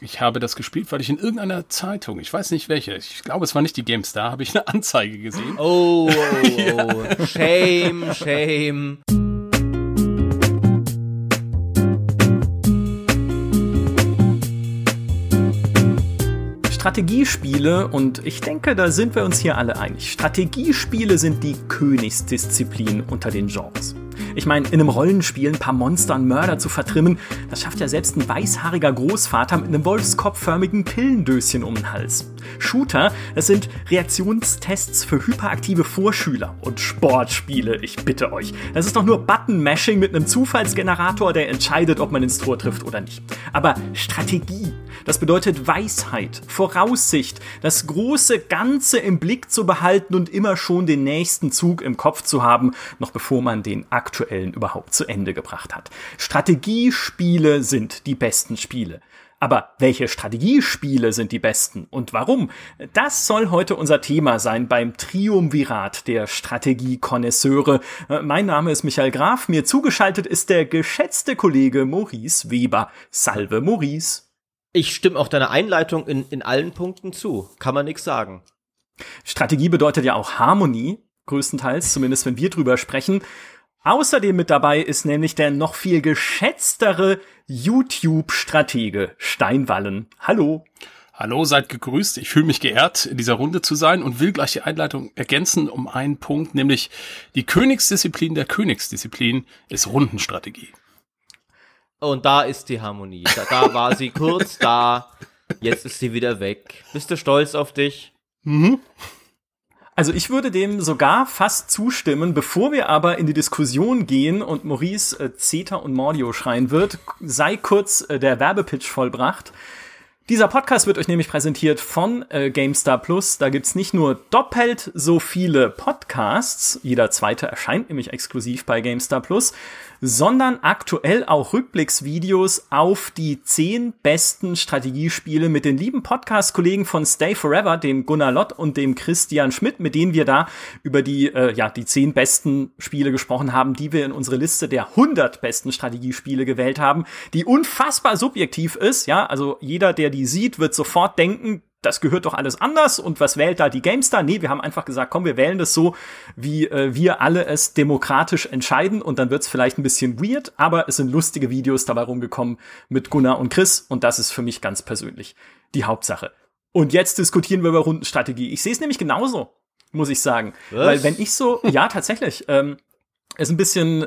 Ich habe das gespielt, weil ich in irgendeiner Zeitung, ich weiß nicht welche, ich glaube, es war nicht die GameStar, habe ich eine Anzeige gesehen. Oh. Ja. Shame. Strategiespiele, und ich denke, da sind wir uns hier alle einig. Strategiespiele sind die Königsdisziplin unter den Genres. Ich meine, in einem Rollenspiel ein paar Monster und Mörder zu vertrimmen, das schafft ja selbst ein weißhaariger Großvater mit einem wolfskopfförmigen Pillendöschen um den Hals. Shooter, das sind Reaktionstests für hyperaktive Vorschüler. Und Sportspiele, ich bitte euch, das ist doch nur Button-Mashing mit einem Zufallsgenerator, der entscheidet, ob man ins Tor trifft oder nicht. Aber Strategie, das bedeutet Weisheit, Voraussicht, das große Ganze im Blick zu behalten und immer schon den nächsten Zug im Kopf zu haben, noch bevor man den aktuellen überhaupt zu Ende gebracht hat. Strategiespiele sind die besten Spiele. Aber welche Strategiespiele sind die besten und warum? Das soll heute unser Thema sein beim Triumvirat der Strategiekonnoisseure. Mein Name ist Michael Graf, mir zugeschaltet ist der geschätzte Kollege Maurice Weber. Salve Maurice. Ich stimme auch deiner Einleitung in allen Punkten zu. Kann man nichts sagen. Strategie bedeutet ja auch Harmonie, größtenteils, zumindest wenn wir drüber sprechen. Außerdem mit dabei ist nämlich der noch viel geschätztere YouTube-Stratege Steinwallen. Hallo. Hallo, seid gegrüßt. Ich fühle mich geehrt, in dieser Runde zu sein und will gleich die Einleitung ergänzen um einen Punkt, nämlich die Königsdisziplin der Königsdisziplin ist Rundenstrategie. Und da ist die Harmonie. Da war sie kurz da, jetzt ist sie wieder weg. Bist du stolz auf dich? Mhm. Also ich würde dem sogar fast zustimmen, bevor wir aber in die Diskussion gehen und Maurice Zeta und Mordio schreien wird, sei kurz der Werbepitch vollbracht. Dieser Podcast wird euch nämlich präsentiert von GameStar Plus. Da gibt's nicht nur doppelt so viele Podcasts, jeder zweite erscheint nämlich exklusiv bei GameStar Plus, sondern aktuell auch Rückblicksvideos auf die 10 besten Strategiespiele mit den lieben Podcast-Kollegen von Stay Forever, dem Gunnar Lott und dem Christian Schmidt, mit denen wir da über die 10 besten Spiele gesprochen haben, die wir in unsere Liste der 100 besten Strategiespiele gewählt haben, die unfassbar subjektiv ist. Ja, also jeder, der die sieht, wird sofort denken, das gehört doch alles anders und was wählt da die GameStar? Nee, wir haben einfach gesagt, komm, wir wählen das so, wie wir alle es demokratisch entscheiden und dann wird's vielleicht ein bisschen weird, aber es sind lustige Videos dabei rumgekommen mit Gunnar und Chris und das ist für mich ganz persönlich die Hauptsache. Und jetzt diskutieren wir über Rundenstrategie. Ich sehe es nämlich genauso, muss ich sagen. Was? Weil wenn ich so, ja, tatsächlich, ist ein bisschen,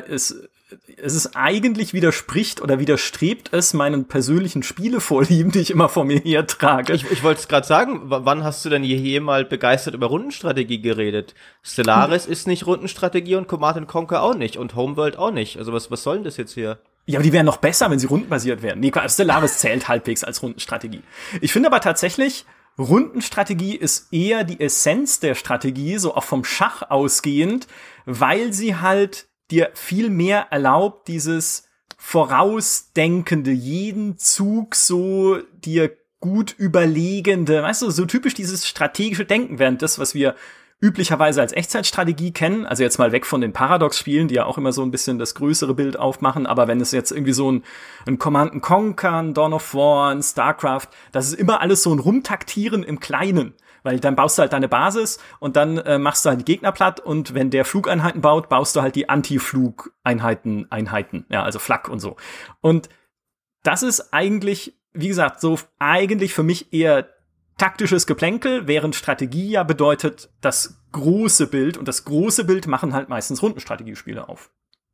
es ist eigentlich widerspricht oder widerstrebt es meinen persönlichen Spielevorlieben, die ich immer vor mir hertrage. Ich wollte es gerade sagen, wann hast du denn je mal begeistert über Rundenstrategie geredet? Stellaris ist nicht Rundenstrategie und Command & Conquer auch nicht und Homeworld auch nicht. Also was soll denn das jetzt hier? Ja, aber die wären noch besser, wenn sie rundenbasiert wären. Nee, Stellaris zählt halbwegs als Rundenstrategie. Ich finde aber tatsächlich, Rundenstrategie ist eher die Essenz der Strategie, so auch vom Schach ausgehend, weil sie halt dir viel mehr erlaubt, dieses Vorausdenkende, jeden Zug so dir gut überlegende, weißt du, so typisch dieses strategische Denken, während das, was wir üblicherweise als Echtzeitstrategie kennen, also jetzt mal weg von den Paradox-Spielen, die ja auch immer so ein bisschen das größere Bild aufmachen, aber wenn es jetzt irgendwie so ein Command & Conquer, ein Dawn of War, ein StarCraft, das ist immer alles so ein Rumtaktieren im Kleinen. Weil dann baust du halt deine Basis und dann machst du halt die Gegner platt und wenn der Flugeinheiten baut, baust du halt die Anti-Flug-Einheiten, ja, also Flak und so. Und das ist eigentlich, wie gesagt, so eigentlich für mich eher taktisches Geplänkel, während Strategie ja bedeutet das große Bild und das große Bild machen halt meistens Rundenstrategiespiele auf.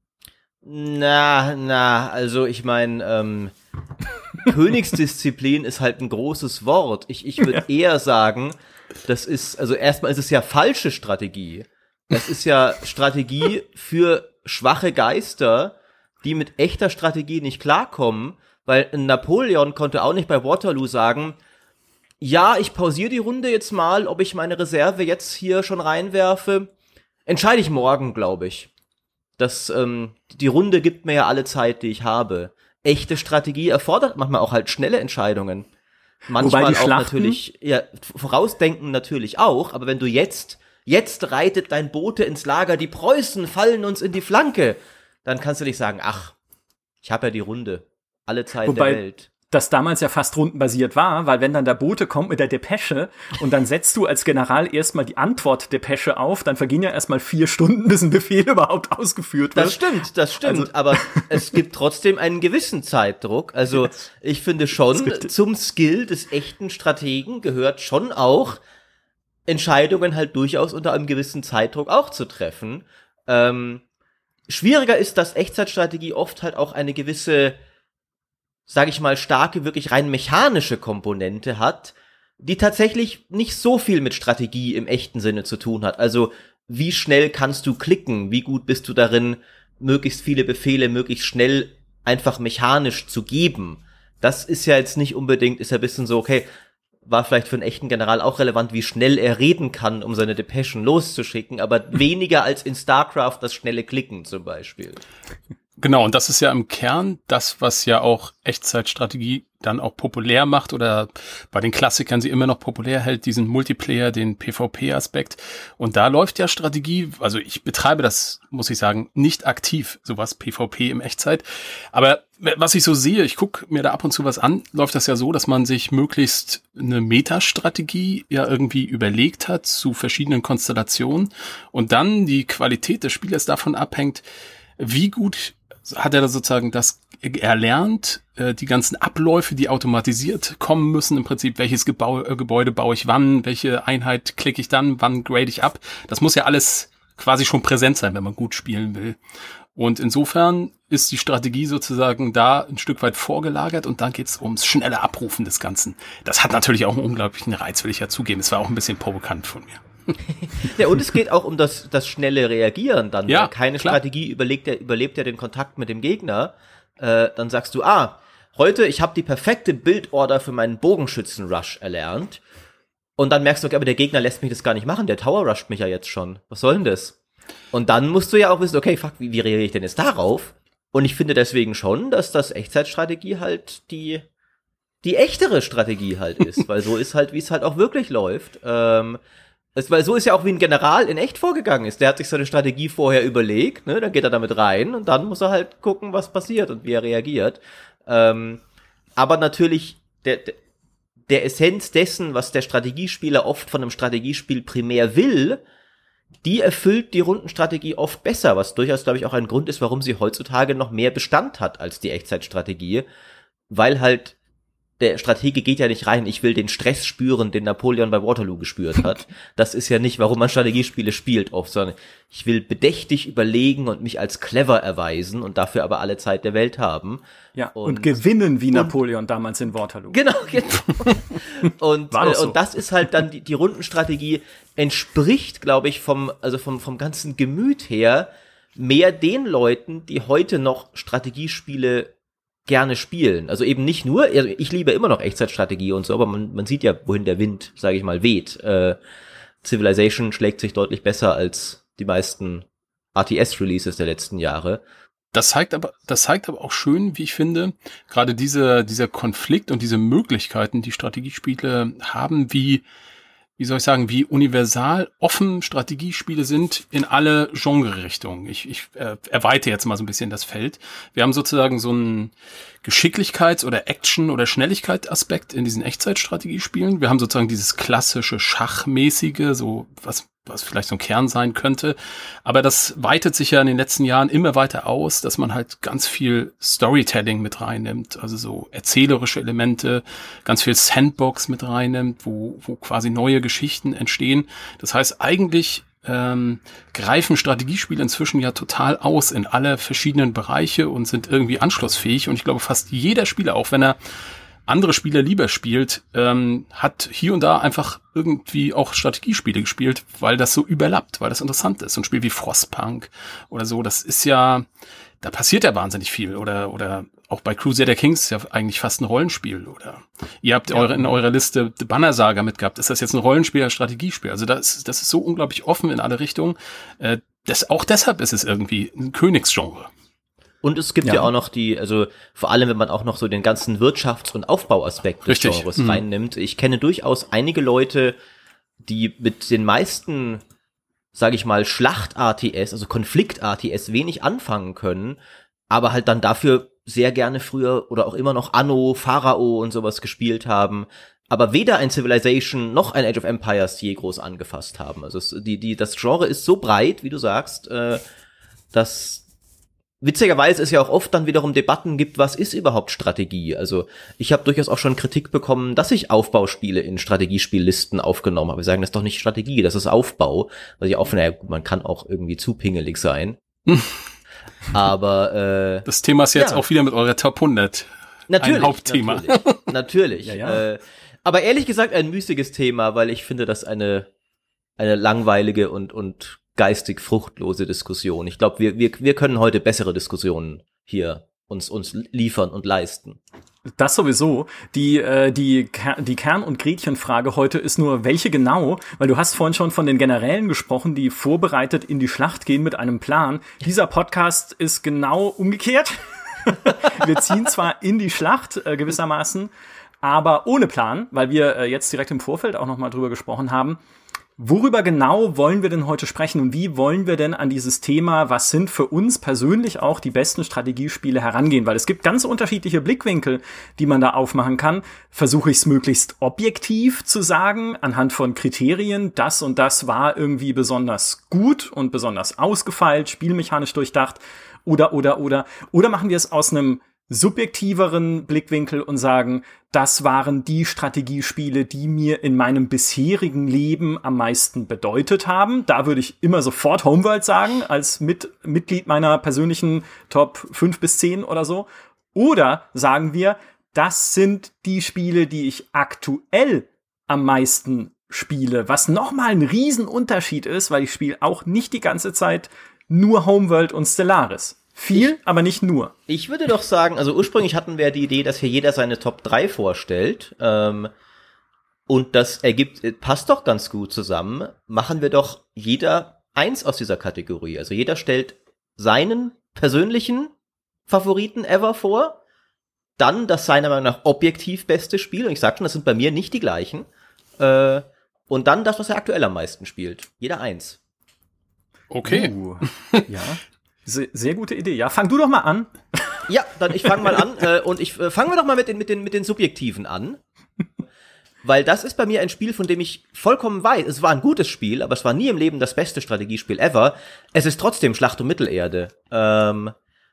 Also ich meine, Königsdisziplin ist halt ein großes Wort. Ich würde eher sagen, das ist, also erstmal ist es ja falsche Strategie. Das ist ja Strategie für schwache Geister, die mit echter Strategie nicht klarkommen, weil Napoleon konnte auch nicht bei Waterloo sagen, ja, ich pausiere die Runde jetzt mal, ob ich meine Reserve jetzt hier schon reinwerfe. Entscheide ich morgen, glaube ich. Die Runde gibt mir ja alle Zeit, die ich habe. Echte Strategie erfordert manchmal auch halt schnelle Entscheidungen. Manchmal auch natürlich, ja, vorausdenken natürlich auch, aber wenn du jetzt reitet dein Bote ins Lager, die Preußen fallen uns in die Flanke, dann kannst du nicht sagen, ach, ich habe ja die Runde, alle Zeit der Welt. das damals ja fast rundenbasiert war, weil wenn dann der Bote kommt mit der Depesche und dann setzt du als General erstmal die Antwort-Depesche auf, dann vergehen ja erstmal 4 Stunden, bis ein Befehl überhaupt ausgeführt wird. Das stimmt, also, aber es gibt trotzdem einen gewissen Zeitdruck. Also ich finde schon, zum Skill des echten Strategen gehört schon auch, Entscheidungen halt durchaus unter einem gewissen Zeitdruck auch zu treffen. Schwieriger ist, dass Echtzeitstrategie oft halt auch eine gewisse, sage ich mal, starke, wirklich rein mechanische Komponente hat, die tatsächlich nicht so viel mit Strategie im echten Sinne zu tun hat. Also wie schnell kannst du klicken? Wie gut bist du darin, möglichst viele Befehle möglichst schnell einfach mechanisch zu geben? Das ist ja jetzt nicht unbedingt, ist ja ein bisschen so, okay, war vielleicht für einen echten General auch relevant, wie schnell er reden kann, um seine Depeschen loszuschicken, aber weniger als in StarCraft das schnelle Klicken zum Beispiel. Genau, und das ist ja im Kern das, was ja auch Echtzeitstrategie dann auch populär macht oder bei den Klassikern sie immer noch populär hält, diesen Multiplayer, den PvP-Aspekt. Und da läuft ja Strategie, also ich betreibe das, muss ich sagen, nicht aktiv, sowas PvP im Echtzeit. Aber was ich so sehe, ich gucke mir da ab und zu was an, läuft das ja so, dass man sich möglichst eine Metastrategie ja irgendwie überlegt hat zu verschiedenen Konstellationen und dann die Qualität des Spielers davon abhängt, wie gut hat er da sozusagen das erlernt, die ganzen Abläufe, die automatisiert kommen müssen, im Prinzip, welches Gebäude baue ich wann, welche Einheit klicke ich dann, wann grade ich ab. Das muss ja alles quasi schon präsent sein, wenn man gut spielen will. Und insofern ist die Strategie sozusagen da ein Stück weit vorgelagert und dann geht's ums schnelle Abrufen des Ganzen. Das hat natürlich auch einen unglaublichen Reiz, will ich ja zugeben. Es war auch ein bisschen provokant von mir. Ja, und es geht auch um das schnelle Reagieren dann. Ja, keine klar. Strategie überlebt ja den Kontakt mit dem Gegner. Dann sagst du, heute, ich habe die perfekte Bildorder für meinen Bogenschützen-Rush erlernt. Und dann merkst du, okay, aber der Gegner lässt mich das gar nicht machen. Der Tower rusht mich ja jetzt schon. Was soll denn das? Und dann musst du ja auch wissen, okay, fuck, wie reagiere ich denn jetzt darauf? Und ich finde deswegen schon, dass das Echtzeitstrategie halt die echtere Strategie halt ist. Weil so ist halt, wie es halt auch wirklich läuft. Weil so ist ja auch, wie ein General in echt vorgegangen ist. Der hat sich seine Strategie vorher überlegt, ne? Dann geht er damit rein und dann muss er halt gucken, was passiert und wie er reagiert. Aber natürlich der Essenz dessen, was der Strategiespieler oft von einem Strategiespiel primär will, die erfüllt die Rundenstrategie oft besser, was durchaus, glaube ich, auch ein Grund ist, warum sie heutzutage noch mehr Bestand hat als die Echtzeitstrategie, weil halt der Stratege geht ja nicht rein, ich will den Stress spüren, den Napoleon bei Waterloo gespürt hat. Das ist ja nicht, warum man Strategiespiele spielt oft, sondern ich will bedächtig überlegen und mich als clever erweisen und dafür aber alle Zeit der Welt haben. Ja, und gewinnen wie Napoleon damals in Waterloo. Genau. Und das ist halt dann die Rundenstrategie entspricht, glaube ich, vom ganzen Gemüt her mehr den Leuten, die heute noch Strategiespiele gerne spielen. Also eben nicht nur, also ich liebe immer noch Echtzeitstrategie und so, aber man sieht ja, wohin der Wind, sage ich mal, weht. Civilization schlägt sich deutlich besser als die meisten RTS-Releases der letzten Jahre. Das zeigt aber auch schön, wie ich finde, gerade dieser Konflikt und diese Möglichkeiten, die Strategiespiele haben, wie soll ich sagen, wie universal offen Strategiespiele sind in alle Genre-Richtungen. Ich erweitere jetzt mal so ein bisschen das Feld. Wir haben sozusagen so einen Geschicklichkeits- oder Action- oder Schnelligkeit-Aspekt in diesen Echtzeitstrategiespielen. Wir haben sozusagen dieses klassische Schachmäßige, so was vielleicht so ein Kern sein könnte. Aber das weitet sich ja in den letzten Jahren immer weiter aus, dass man halt ganz viel Storytelling mit reinnimmt, also so erzählerische Elemente, ganz viel Sandbox mit reinnimmt, wo quasi neue Geschichten entstehen. Das heißt, eigentlich greifen Strategiespiele inzwischen ja total aus in alle verschiedenen Bereiche und sind irgendwie anschlussfähig. Und ich glaube, fast jeder Spieler, auch wenn er andere Spieler lieber spielt, hat hier und da einfach irgendwie auch Strategiespiele gespielt, weil das so überlappt, weil das interessant ist. So ein Spiel wie Frostpunk oder so, das ist ja, da passiert ja wahnsinnig viel. Oder auch bei Crusader Kings ist ja eigentlich fast ein Rollenspiel. Oder ihr habt in eurer Liste The Banner Saga mitgehabt. Ist das jetzt ein Rollenspiel oder Strategiespiel? Also das ist so unglaublich offen in alle Richtungen. Auch deshalb ist es irgendwie ein Königsgenre. Und es gibt ja auch noch also vor allem, wenn man auch noch so den ganzen Wirtschafts- und Aufbauaspekt des Genres reinnimmt. Ich kenne durchaus einige Leute, die mit den meisten, sage ich mal, Schlacht-RTS, also Konflikt-RTS wenig anfangen können, aber halt dann dafür sehr gerne früher oder auch immer noch Anno, Pharao und sowas gespielt haben, aber weder ein Civilization noch ein Age of Empires je groß angefasst haben. Also das Genre ist so breit, wie du sagst, dass witzigerweise es ja auch oft dann wiederum Debatten gibt, was ist überhaupt Strategie? Also ich habe durchaus auch schon Kritik bekommen, dass ich Aufbauspiele in Strategiespiellisten aufgenommen habe. Wir sagen, das ist doch nicht Strategie, das ist Aufbau. Also ich auch finde, ja, man kann auch irgendwie zu pingelig sein. Aber das Thema ist jetzt auch wieder mit eurer Top 100 ein Hauptthema. Natürlich. Ja. Aber ehrlich gesagt ein müßiges Thema, weil ich finde, das eine langweilige und geistig fruchtlose Diskussion. Ich glaube, wir können heute bessere Diskussionen hier uns liefern und leisten. Das sowieso. Die Kern- und Gretchenfrage heute ist nur, welche genau? Weil du hast vorhin schon von den Generälen gesprochen, die vorbereitet in die Schlacht gehen mit einem Plan. Dieser Podcast ist genau umgekehrt. Wir ziehen zwar in die Schlacht gewissermaßen, aber ohne Plan, weil wir jetzt direkt im Vorfeld auch nochmal drüber gesprochen haben. Worüber genau wollen wir denn heute sprechen und wie wollen wir denn an dieses Thema, was sind für uns persönlich auch die besten Strategiespiele, herangehen? Weil es gibt ganz unterschiedliche Blickwinkel, die man da aufmachen kann. Versuche ich es möglichst objektiv zu sagen, anhand von Kriterien, das und das war irgendwie besonders gut und besonders ausgefeilt, spielmechanisch durchdacht, oder machen wir es aus einem subjektiveren Blickwinkel und sagen, das waren die Strategiespiele, die mir in meinem bisherigen Leben am meisten bedeutet haben. Da würde ich immer sofort Homeworld sagen, als Mitglied meiner persönlichen Top 5 bis 10 oder so. Oder sagen wir, das sind die Spiele, die ich aktuell am meisten spiele, was nochmal ein Riesenunterschied ist, weil ich spiele auch nicht die ganze Zeit nur Homeworld und Stellaris. Viel, aber nicht nur. Ich würde doch sagen, also ursprünglich hatten wir die Idee, dass hier jeder seine Top 3 vorstellt. Und das passt doch ganz gut zusammen. Machen wir doch jeder eins aus dieser Kategorie. Also jeder stellt seinen persönlichen Favoriten ever vor. Dann das seiner Meinung nach objektiv beste Spiel. Und ich sag schon, das sind bei mir nicht die gleichen. Und dann das, was er aktuell am meisten spielt. Jeder eins. Okay. Ja. Sehr gute Idee. Ja, fang du doch mal an. Ja, dann ich fange mal an und fangen wir doch mal mit den Subjektiven an. Weil das ist bei mir ein Spiel, von dem ich vollkommen weiß, es war ein gutes Spiel, aber es war nie im Leben das beste Strategiespiel ever. Es ist trotzdem Schlacht um Mittelerde. Kein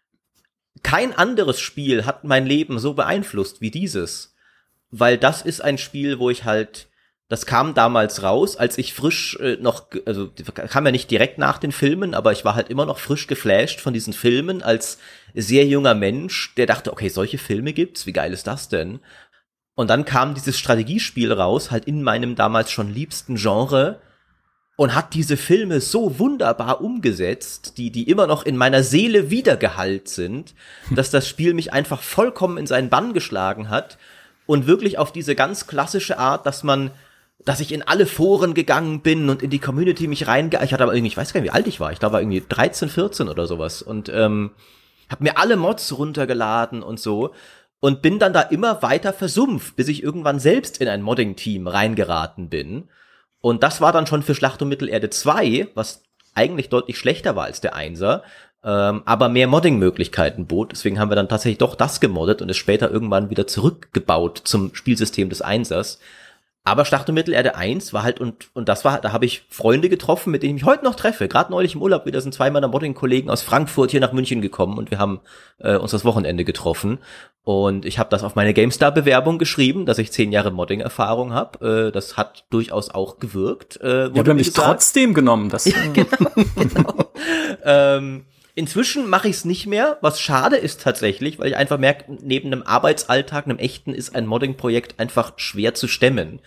anderes Spiel hat mein Leben so beeinflusst wie dieses. Weil das ist ein Spiel, wo ich halt, das kam damals raus, als ich frisch also kam ja nicht direkt nach den Filmen, aber ich war halt immer noch frisch geflasht von diesen Filmen als sehr junger Mensch, der dachte, okay, solche Filme gibt's, wie geil ist das denn? Und dann kam dieses Strategiespiel raus, halt in meinem damals schon liebsten Genre und hat diese Filme so wunderbar umgesetzt, die immer noch in meiner Seele wiedergehallt sind, dass das Spiel mich einfach vollkommen in seinen Bann geschlagen hat und wirklich auf diese ganz klassische Art, dass ich in alle Foren gegangen bin und in die Community mich ich hatte aber irgendwie, ich weiß gar nicht, wie alt ich war. Ich glaube, war irgendwie 13, 14 oder sowas. Und hab mir alle Mods runtergeladen und so. Und bin dann da immer weiter versumpft, bis ich irgendwann selbst in ein Modding-Team reingeraten bin. Und das war dann schon für Schlacht um Mittelerde 2, was eigentlich deutlich schlechter war als der Einser, aber mehr Modding-Möglichkeiten bot. Deswegen haben wir dann tatsächlich doch das gemoddet und es später irgendwann wieder zurückgebaut zum Spielsystem des Einsers. Aber Schlacht um Mittelerde 1 war halt, und das war, da habe ich Freunde getroffen, mit denen ich mich heute noch treffe. Gerade neulich im Urlaub wieder sind 2 meiner Modding-Kollegen aus Frankfurt hier nach München gekommen und wir haben uns das Wochenende getroffen. Und ich habe das auf meine GameStar-Bewerbung geschrieben, dass ich 10 Jahre Modding-Erfahrung habe. Das hat durchaus auch gewirkt. Ja, du hast mich trotzdem genommen. Das genau. Inzwischen mache ich es nicht mehr, was schade ist tatsächlich, weil ich einfach merke, neben einem Arbeitsalltag, einem echten, ist ein Modding-Projekt einfach schwer zu stemmen.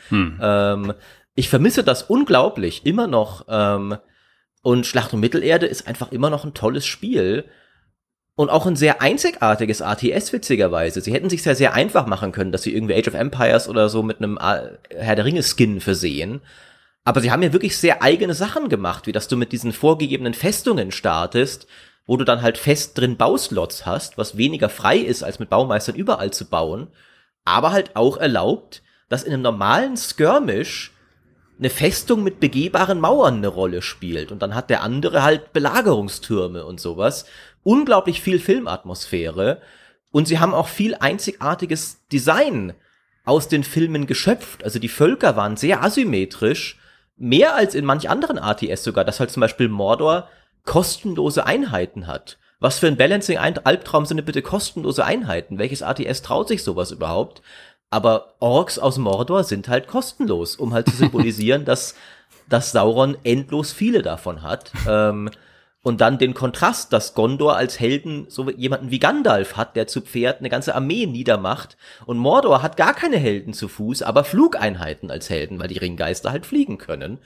Ich vermisse das unglaublich, immer noch. Und Schlacht um Mittelerde ist einfach immer noch ein tolles Spiel. Und auch ein sehr einzigartiges RTS, witzigerweise. Sie hätten sich sehr, sehr einfach machen können, dass sie irgendwie Age of Empires oder so mit einem Herr der Ringe-Skin versehen. Aber sie haben ja wirklich sehr eigene Sachen gemacht, wie dass du mit diesen vorgegebenen Festungen startest, wo du dann halt fest drin Bauslots hast, was weniger frei ist, als mit Baumeistern überall zu bauen, aber halt auch erlaubt, dass in einem normalen Skirmish eine Festung mit begehbaren Mauern eine Rolle spielt. Und dann hat der andere halt Belagerungstürme und sowas. Unglaublich viel Filmatmosphäre. Und sie haben auch viel einzigartiges Design aus den Filmen geschöpft. Also die Völker waren sehr asymmetrisch, mehr als in manch anderen RTS sogar, dass halt zum Beispiel Mordor kostenlose Einheiten hat. Was für ein Balancing-Albtraum sind denn bitte kostenlose Einheiten? Welches RTS traut sich sowas überhaupt? Aber Orks aus Mordor sind halt kostenlos, um halt zu symbolisieren, dass Sauron endlos viele davon hat. Und dann den Kontrast, dass Gondor als Helden so jemanden wie Gandalf hat, der zu Pferd eine ganze Armee niedermacht. Und Mordor hat gar keine Helden zu Fuß, aber Flugeinheiten als Helden, weil die Ringgeister halt fliegen können.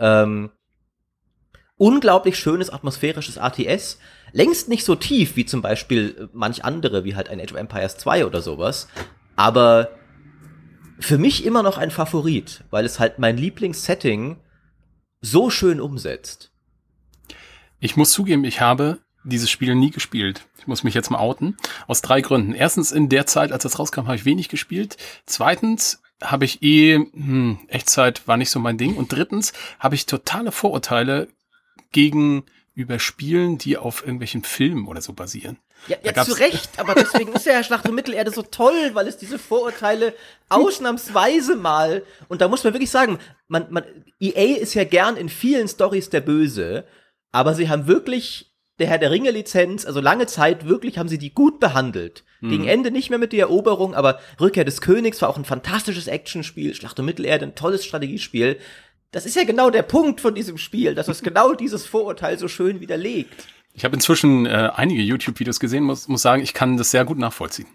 Unglaublich schönes, atmosphärisches RTS. Längst nicht so tief wie zum Beispiel manch andere, wie halt ein Age of Empires 2 oder sowas. Aber für mich immer noch ein Favorit, weil es halt mein Lieblingssetting so schön umsetzt. Ich muss zugeben, ich habe dieses Spiel nie gespielt. Ich muss mich jetzt mal outen. Aus 3 Gründen. Erstens, in der Zeit, als das rauskam, habe ich wenig gespielt. Zweitens, habe ich Echtzeit war nicht so mein Ding. Und drittens, habe ich totale Vorurteile gegenüber Spielen, die auf irgendwelchen Filmen oder so basieren. Ja, zu Recht, aber deswegen ist ja Schlacht um Mittelerde so toll, weil es diese Vorurteile ausnahmsweise mal, und da muss man wirklich sagen, EA ist ja gern in vielen Storys der Böse, aber sie haben wirklich der Herr der Ringe Lizenz, also lange Zeit wirklich haben sie die gut behandelt. Gegen Ende nicht mehr mit der Eroberung, aber Rückkehr des Königs war auch ein fantastisches Actionspiel, Schlacht um Mittelerde, ein tolles Strategiespiel. Das ist ja genau der Punkt von diesem Spiel, dass es genau dieses Vorurteil so schön widerlegt. Ich habe inzwischen einige YouTube-Videos gesehen, muss sagen, ich kann das sehr gut nachvollziehen.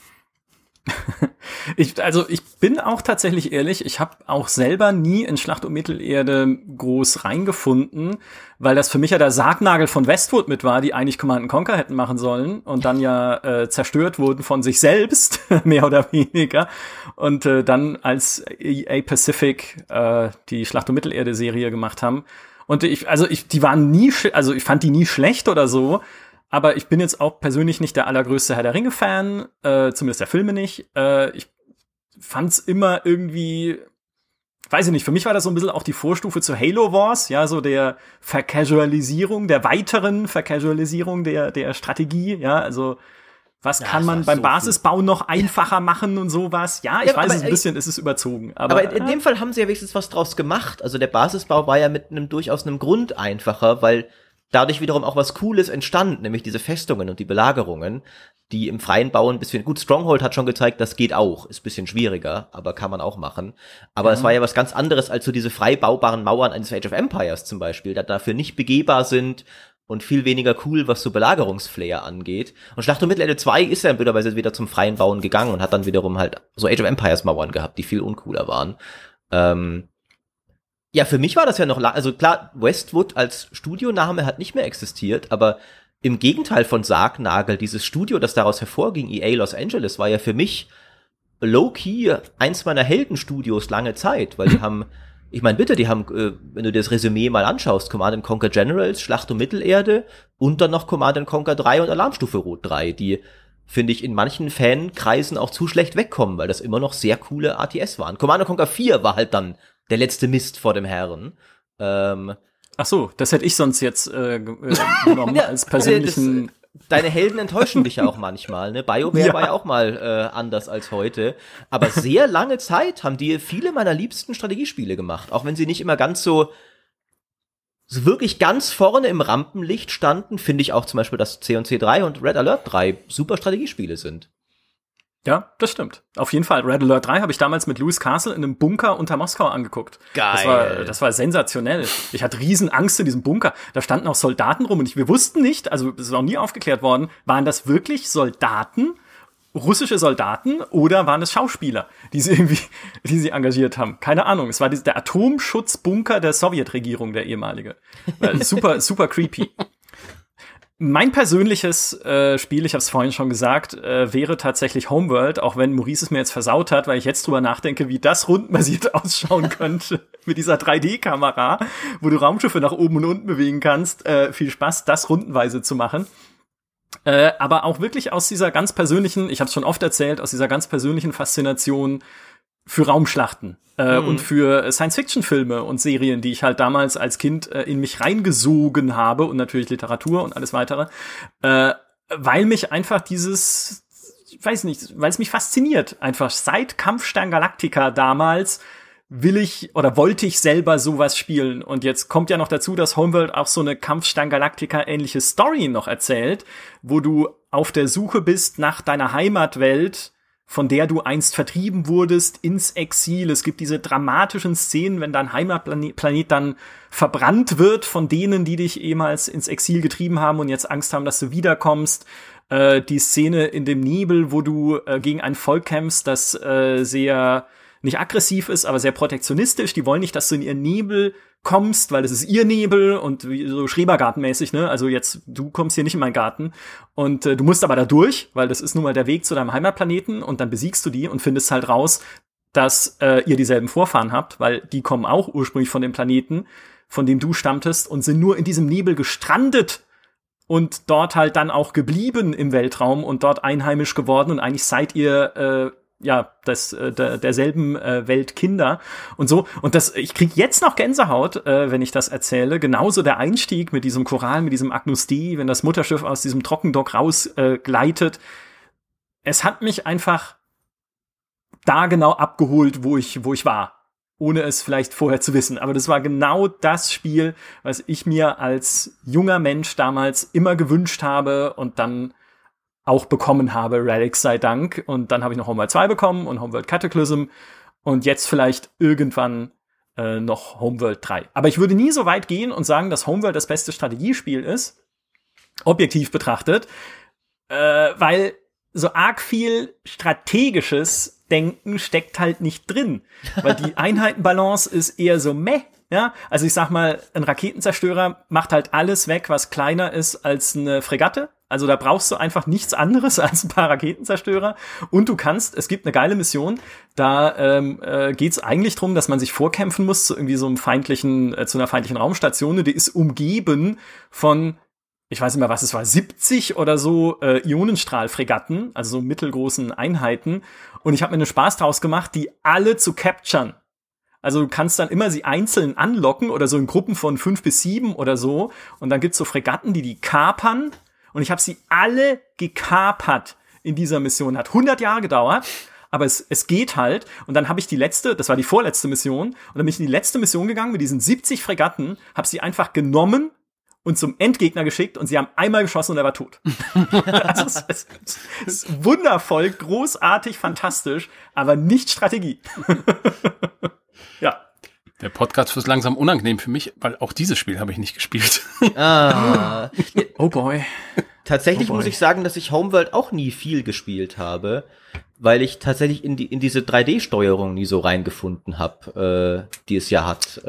Ich bin auch tatsächlich ehrlich, ich habe auch selber nie in Schlacht um Mittelerde groß reingefunden, weil das für mich ja der Sargnagel von Westwood mit war, die eigentlich Command & Conquer hätten machen sollen und dann ja zerstört wurden von sich selbst, mehr oder weniger. Und dann als EA Pacific die Schlacht um Mittelerde-Serie gemacht haben. Und ich fand die nie schlecht oder so, aber ich bin jetzt auch persönlich nicht der allergrößte Herr der Ringe-Fan, zumindest der Filme nicht. Ich fand's immer irgendwie, weiß ich nicht, für mich war das so ein bisschen auch die Vorstufe zu Halo Wars, ja, so der weiteren Vercasualisierung der Strategie, ja, also was kann man beim Basisbau noch einfacher machen und sowas? Ja, ich weiß, es ist überzogen. Aber in dem Fall haben sie ja wenigstens was draus gemacht. Also der Basisbau war ja mit durchaus einem Grund einfacher, weil dadurch wiederum auch was Cooles entstand, nämlich diese Festungen und die Belagerungen, die im freien Bauen ein bisschen, gut, Stronghold hat schon gezeigt, das geht auch, ist ein bisschen schwieriger, aber kann man auch machen. Aber es war ja was ganz anderes als so diese frei baubaren Mauern eines Age of Empires zum Beispiel, die dafür nicht begehbar sind und viel weniger cool, was so Belagerungsflair angeht. Und Schlacht um Mittelerde 2 ist ja blöderweise wieder zum freien Bauen gegangen und hat dann wiederum halt so Age of Empires Mauern gehabt, die viel uncooler waren. Ja, für mich war das ja noch also klar, Westwood als Studioname hat nicht mehr existiert, aber im Gegenteil von Sargnagel, dieses Studio, das daraus hervorging, EA Los Angeles, war ja für mich low-key eins meiner Heldenstudios lange Zeit, weil die haben, ich meine, bitte, die haben, wenn du dir das Resümee mal anschaust, Command & Conquer Generals, Schlacht um Mittelerde und dann noch Command & Conquer 3 und Alarmstufe Rot 3, die, finde ich, in manchen Fankreisen auch zu schlecht wegkommen, weil das immer noch sehr coole RTS waren. Command & Conquer 4 war halt dann der letzte Mist vor dem Herren. Ach so, das hätte ich sonst jetzt genommen als persönlichen. Deine Helden enttäuschen dich ja auch manchmal, ne? BioWare war ja auch mal anders als heute. Aber sehr lange Zeit haben die viele meiner liebsten Strategiespiele gemacht. Auch wenn sie nicht immer ganz so wirklich ganz vorne im Rampenlicht standen, finde ich auch zum Beispiel, dass C&C 3 und Red Alert 3 super Strategiespiele sind. Ja, das stimmt. Auf jeden Fall. Red Alert 3 habe ich damals mit Lewis Castle in einem Bunker unter Moskau angeguckt. Geil. Das war sensationell. Ich hatte riesen Angst in diesem Bunker. Da standen auch Soldaten rum und wir wussten nicht, also es ist auch nie aufgeklärt worden, waren das wirklich Soldaten, russische Soldaten oder waren es Schauspieler, die sie engagiert haben? Keine Ahnung. Es war der Atomschutzbunker der Sowjetregierung, der ehemalige. Super, super creepy. Mein persönliches Spiel, ich habe es vorhin schon gesagt, wäre tatsächlich Homeworld, auch wenn Maurice es mir jetzt versaut hat, weil ich jetzt drüber nachdenke, wie das rundenbasiert ausschauen könnte mit dieser 3D-Kamera, wo du Raumschiffe nach oben und unten bewegen kannst. Viel Spaß, das rundenweise zu machen. Aber auch wirklich aus dieser ganz persönlichen, ich habe es schon oft erzählt, aus dieser ganz persönlichen Faszination für Raumschlachten und für Science-Fiction-Filme und Serien, die ich halt damals als Kind in mich reingesogen habe und natürlich Literatur und alles weitere, weil mich einfach dieses weiß nicht, weil es mich fasziniert. Einfach seit Kampfstern Galactica damals wollte ich selber sowas spielen. Und jetzt kommt ja noch dazu, dass Homeworld auch so eine Kampfstern Galactica ähnliche Story noch erzählt, wo du auf der Suche bist nach deiner Heimatwelt, von der du einst vertrieben wurdest, ins Exil. Es gibt diese dramatischen Szenen, wenn dein Heimatplanet dann verbrannt wird von denen, die dich ehemals ins Exil getrieben haben und jetzt Angst haben, dass du wiederkommst. Die Szene in dem Nebel, wo du gegen ein Volk kämpfst, das sehr nicht aggressiv ist, aber sehr protektionistisch. Die wollen nicht, dass du in ihren Nebel kommst, weil das ist ihr Nebel und so Schrebergartenmäßig, ne? Also jetzt, du kommst hier nicht in meinen Garten und du musst aber da durch, weil das ist nun mal der Weg zu deinem Heimatplaneten und dann besiegst du die und findest halt raus, dass ihr dieselben Vorfahren habt, weil die kommen auch ursprünglich von dem Planeten, von dem du stammtest und sind nur in diesem Nebel gestrandet und dort halt dann auch geblieben im Weltraum und dort einheimisch geworden und eigentlich seid ihr derselben Welt Kinder und so. Und ich krieg jetzt noch Gänsehaut, wenn ich das erzähle. Genauso der Einstieg mit diesem Choral, mit diesem Agnus Dei, wenn das Mutterschiff aus diesem Trockendock rausgleitet. Es hat mich einfach da genau abgeholt, wo ich war. Ohne es vielleicht vorher zu wissen. Aber das war genau das Spiel, was ich mir als junger Mensch damals immer gewünscht habe und dann auch bekommen habe, Relics sei Dank. Und dann habe ich noch Homeworld 2 bekommen und Homeworld Cataclysm und jetzt vielleicht irgendwann noch Homeworld 3. Aber ich würde nie so weit gehen und sagen, dass Homeworld das beste Strategiespiel ist, objektiv betrachtet, weil so arg viel strategisches Denken steckt halt nicht drin. Weil die Einheitenbalance ist eher so meh. Ja, also ich sag mal, ein Raketenzerstörer macht halt alles weg, was kleiner ist als eine Fregatte. Also da brauchst du einfach nichts anderes als ein paar Raketenzerstörer. Und es gibt eine geile Mission, da geht's eigentlich drum, dass man sich vorkämpfen muss zu irgendwie so einem zu einer feindlichen Raumstation. Und die ist umgeben von, ich weiß nicht mehr, was es war, 70 oder so Ionenstrahlfregatten, also so mittelgroßen Einheiten. Und ich habe mir einen Spaß draus gemacht, die alle zu capturen. Also du kannst dann immer sie einzeln anlocken oder so in Gruppen von 5 bis 7 oder so. Und dann gibt's so Fregatten, die kapern. Und ich habe sie alle gekapert in dieser Mission. Hat 100 Jahre gedauert, aber es geht halt. Und dann habe ich das war die vorletzte Mission. Und dann bin ich in die letzte Mission gegangen mit diesen 70 Fregatten, habe sie einfach genommen und zum Endgegner geschickt und sie haben einmal geschossen und er war tot. Also es ist wundervoll, großartig, fantastisch, aber nicht Strategie. Ja. Der Podcast wird langsam unangenehm für mich, weil auch dieses Spiel habe ich nicht gespielt. Oh boy. Tatsächlich muss ich sagen, dass ich Homeworld auch nie viel gespielt habe, weil ich tatsächlich in diese 3D-Steuerung nie so reingefunden habe, die es ja hat.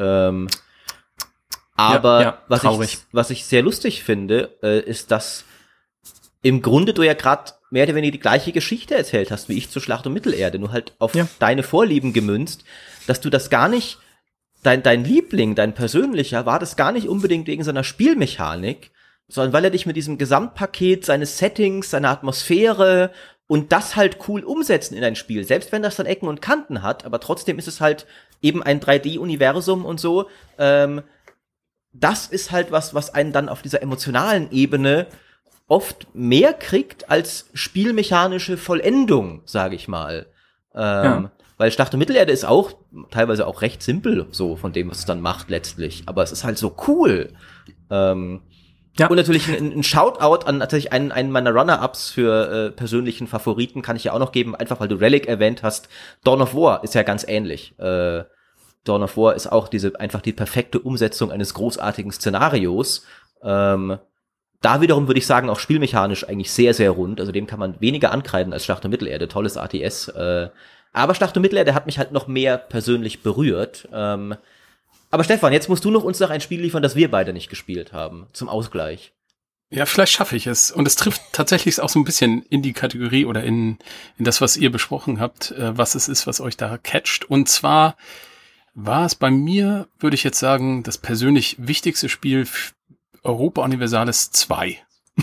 Aber was ich sehr lustig finde, ist, dass im Grunde du ja gerade mehr oder weniger die gleiche Geschichte erzählt hast, wie ich zur Schlacht um Mittelerde, nur halt auf deine Vorlieben gemünzt, dass du das gar nicht, dein Liebling, dein persönlicher, war das gar nicht unbedingt wegen seiner Spielmechanik, sondern weil er dich mit diesem Gesamtpaket seines Settings, seiner Atmosphäre und das halt cool umsetzen in ein Spiel, selbst wenn das dann Ecken und Kanten hat, aber trotzdem ist es halt eben ein 3D-Universum und so, das ist halt was einen dann auf dieser emotionalen Ebene oft mehr kriegt als spielmechanische Vollendung, sage ich mal. Weil Schlacht um Mittelerde ist auch teilweise auch recht simpel, so von dem, was es dann macht letztlich. Aber es ist halt so cool. Und natürlich ein Shoutout an tatsächlich einen meiner Runner-Ups für persönlichen Favoriten kann ich ja auch noch geben, einfach weil du Relic erwähnt hast. Dawn of War ist ja ganz ähnlich. Dawn of War ist auch einfach die perfekte Umsetzung eines großartigen Szenarios. Da wiederum würde ich sagen, auch spielmechanisch eigentlich sehr, sehr rund. Also dem kann man weniger ankreiden als Schlacht um Mittelerde. Tolles ATS. Aber Schlacht um Mittelerde hat mich halt noch mehr persönlich berührt. Aber Stefan, jetzt musst du uns noch ein Spiel liefern, das wir beide nicht gespielt haben. Zum Ausgleich. Ja, vielleicht schaffe ich es. Und es trifft tatsächlich auch so ein bisschen in die Kategorie oder in das, was ihr besprochen habt, was es ist, was euch da catcht. Und zwar war es bei mir, würde ich jetzt sagen, das persönlich wichtigste Spiel Europa Universalis 2.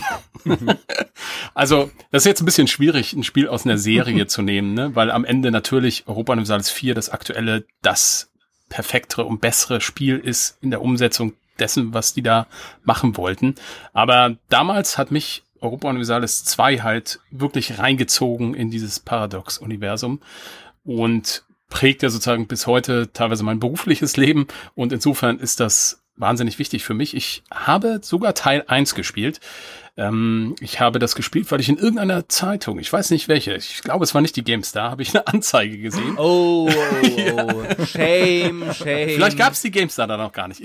Also, das ist jetzt ein bisschen schwierig, ein Spiel aus einer Serie zu nehmen, ne? Weil am Ende natürlich Europa Universalis 4 das aktuelle, das perfektere und bessere Spiel ist in der Umsetzung dessen, was die da machen wollten. Aber damals hat mich Europa Universalis 2 halt wirklich reingezogen in dieses Paradox-Universum und prägt ja sozusagen bis heute teilweise mein berufliches Leben und insofern ist das wahnsinnig wichtig für mich. Ich habe sogar Teil 1 gespielt. Ich habe das gespielt, weil ich in irgendeiner Zeitung, ich weiß nicht welche, ich glaube, es war nicht die GameStar, habe ich eine Anzeige gesehen. Oh, ja. Shame. Vielleicht gab es die GameStar da noch gar nicht.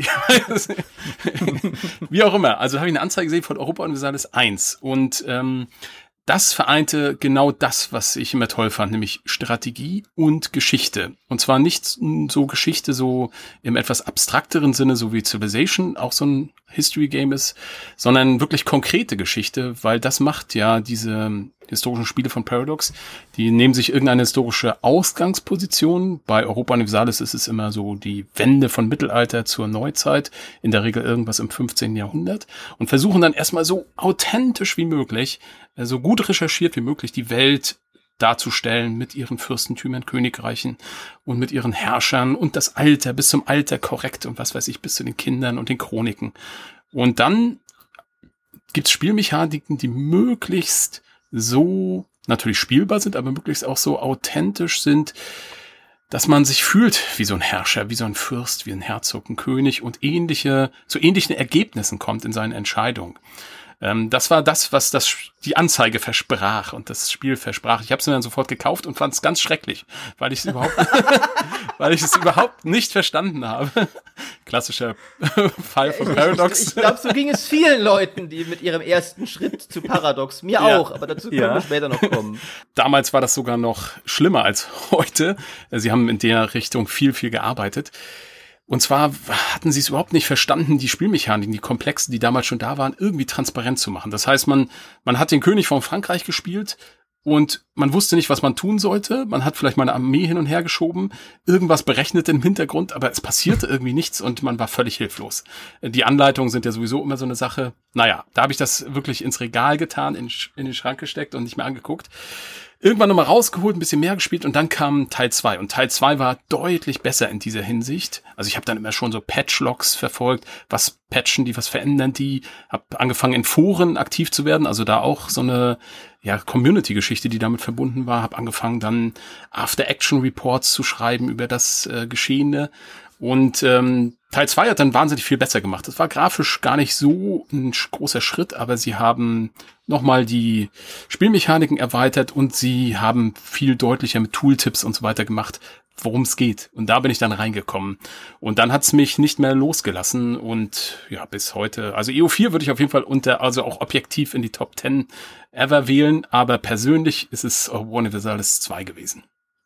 Wie auch immer. Also habe ich eine Anzeige gesehen von Europa Universalis 1 und das vereinte genau das, was ich immer toll fand, nämlich Strategie und Geschichte. Und zwar nicht so Geschichte so im etwas abstrakteren Sinne, so wie Civilization auch so ein History-Game ist, sondern wirklich konkrete Geschichte, weil das macht ja diese historischen Spiele von Paradox. Die nehmen sich irgendeine historische Ausgangsposition. Bei Europa Universalis ist es immer so die Wende von Mittelalter zur Neuzeit, in der Regel irgendwas im 15. Jahrhundert und versuchen dann erstmal so authentisch wie möglich, so gut recherchiert wie möglich die Welt darzustellen mit ihren Fürstentümern, Königreichen und mit ihren Herrschern und das Alter bis zum Alter korrekt und was weiß ich, bis zu den Kindern und den Chroniken. Und dann gibt's Spielmechaniken, die möglichst so natürlich spielbar sind, aber möglichst auch so authentisch sind, dass man sich fühlt wie so ein Herrscher, wie so ein Fürst, wie ein Herzog, ein König und zu ähnlichen Ergebnissen kommt in seinen Entscheidungen. Das war das, was die Anzeige versprach und das Spiel versprach. Ich habe es mir dann sofort gekauft und fand es ganz schrecklich, weil ich es überhaupt nicht verstanden habe. Klassischer Fall von Paradox. Ich glaube, so ging es vielen Leuten, die mit ihrem ersten Schritt zu Paradox. Mir auch, aber dazu können wir später noch kommen. Damals war das sogar noch schlimmer als heute. Sie haben in der Richtung viel gearbeitet. Und zwar hatten sie es überhaupt nicht verstanden, die Spielmechaniken, die komplexen, die damals schon da waren, irgendwie transparent zu machen. Das heißt, man hat den König von Frankreich gespielt und man wusste nicht, was man tun sollte. Man hat vielleicht mal eine Armee hin und her geschoben, irgendwas berechnet im Hintergrund, aber es passierte irgendwie nichts und man war völlig hilflos. Die Anleitungen sind ja sowieso immer so eine Sache. Naja, da habe ich das wirklich ins Regal getan, in den Schrank gesteckt und nicht mehr angeguckt. Irgendwann nochmal rausgeholt, ein bisschen mehr gespielt und dann kam Teil 2. Und Teil 2 war deutlich besser in dieser Hinsicht. Also ich habe dann immer schon so Patchlogs verfolgt, was patchen die, was verändern die. Habe angefangen in Foren aktiv zu werden, also da auch so eine Community-Geschichte, die damit verbunden war. Habe angefangen dann After-Action-Reports zu schreiben über das Geschehene. Und Teil 2 hat dann wahnsinnig viel besser gemacht. Das war grafisch gar nicht so ein großer Schritt, aber sie haben nochmal die Spielmechaniken erweitert und sie haben viel deutlicher mit Tooltips und so weiter gemacht, worum es geht. Und da bin ich dann reingekommen. Und dann hat's mich nicht mehr losgelassen und ja, bis heute. Also EO4 würde ich auf jeden Fall also auch objektiv in die Top 10 ever wählen, aber persönlich ist es Europa Universalis 2 gewesen.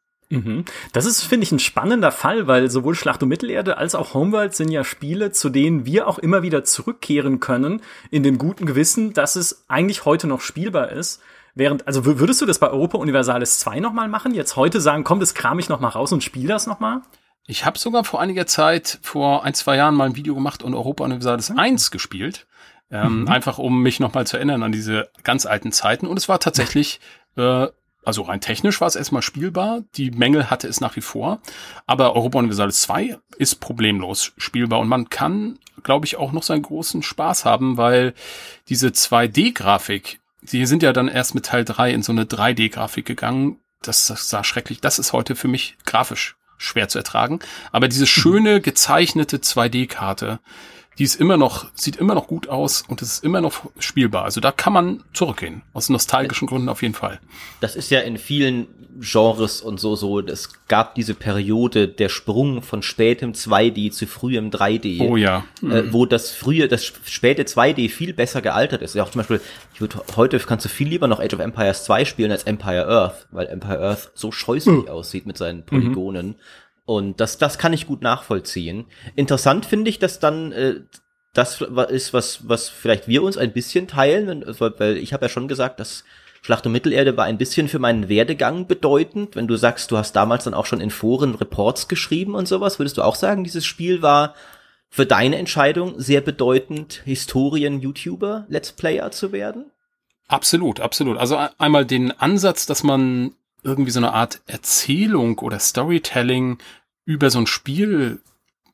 Das ist, finde ich, ein spannender Fall, weil sowohl Schlacht um Mittelerde als auch Homeworld sind ja Spiele, zu denen wir auch immer wieder zurückkehren können, in dem guten Gewissen, dass es eigentlich heute noch spielbar ist. Also würdest du das bei Europa Universalis 2 nochmal machen? Jetzt heute sagen, komm, das kram ich nochmal raus und spiel das nochmal? Ich habe sogar vor einiger Zeit, vor 1-2 Jahren mal ein Video gemacht und Europa Universalis 1 gespielt. Einfach um mich nochmal zu erinnern an diese ganz alten Zeiten. Und es war tatsächlich also rein technisch war es erstmal spielbar, die Mängel hatte es nach wie vor, aber Europa Universalis 2 ist problemlos spielbar und man kann, glaube ich, auch noch seinen großen Spaß haben, weil diese 2D-Grafik, die sind ja dann erst mit Teil 3 in so eine 3D-Grafik gegangen, das sah schrecklich, das ist heute für mich grafisch schwer zu ertragen, aber diese schöne gezeichnete 2D-Karte, die sieht immer noch gut aus und es ist immer noch spielbar. Also da kann man zurückgehen. Aus nostalgischen Gründen auf jeden Fall. Das ist ja in vielen Genres und so. Es gab diese Periode, der Sprung von spätem 2D zu frühem 3D. Oh ja. Wo das späte 2D viel besser gealtert ist. Ja, auch zum Beispiel, heute kannst du viel lieber noch Age of Empires 2 spielen als Empire Earth, weil Empire Earth so scheußlich aussieht mit seinen Polygonen. Und das kann ich gut nachvollziehen. Interessant finde ich, dass dann das ist, was vielleicht wir uns ein bisschen teilen, weil ich habe ja schon gesagt, dass Schlacht um Mittelerde war ein bisschen für meinen Werdegang bedeutend. Wenn du sagst, du hast damals dann auch schon in Foren Reports geschrieben und sowas, würdest du auch sagen, dieses Spiel war für deine Entscheidung sehr bedeutend, Historien-YouTuber, Let's Player zu werden? Absolut, absolut. Also einmal den Ansatz, dass man irgendwie so eine Art Erzählung oder Storytelling über so ein Spiel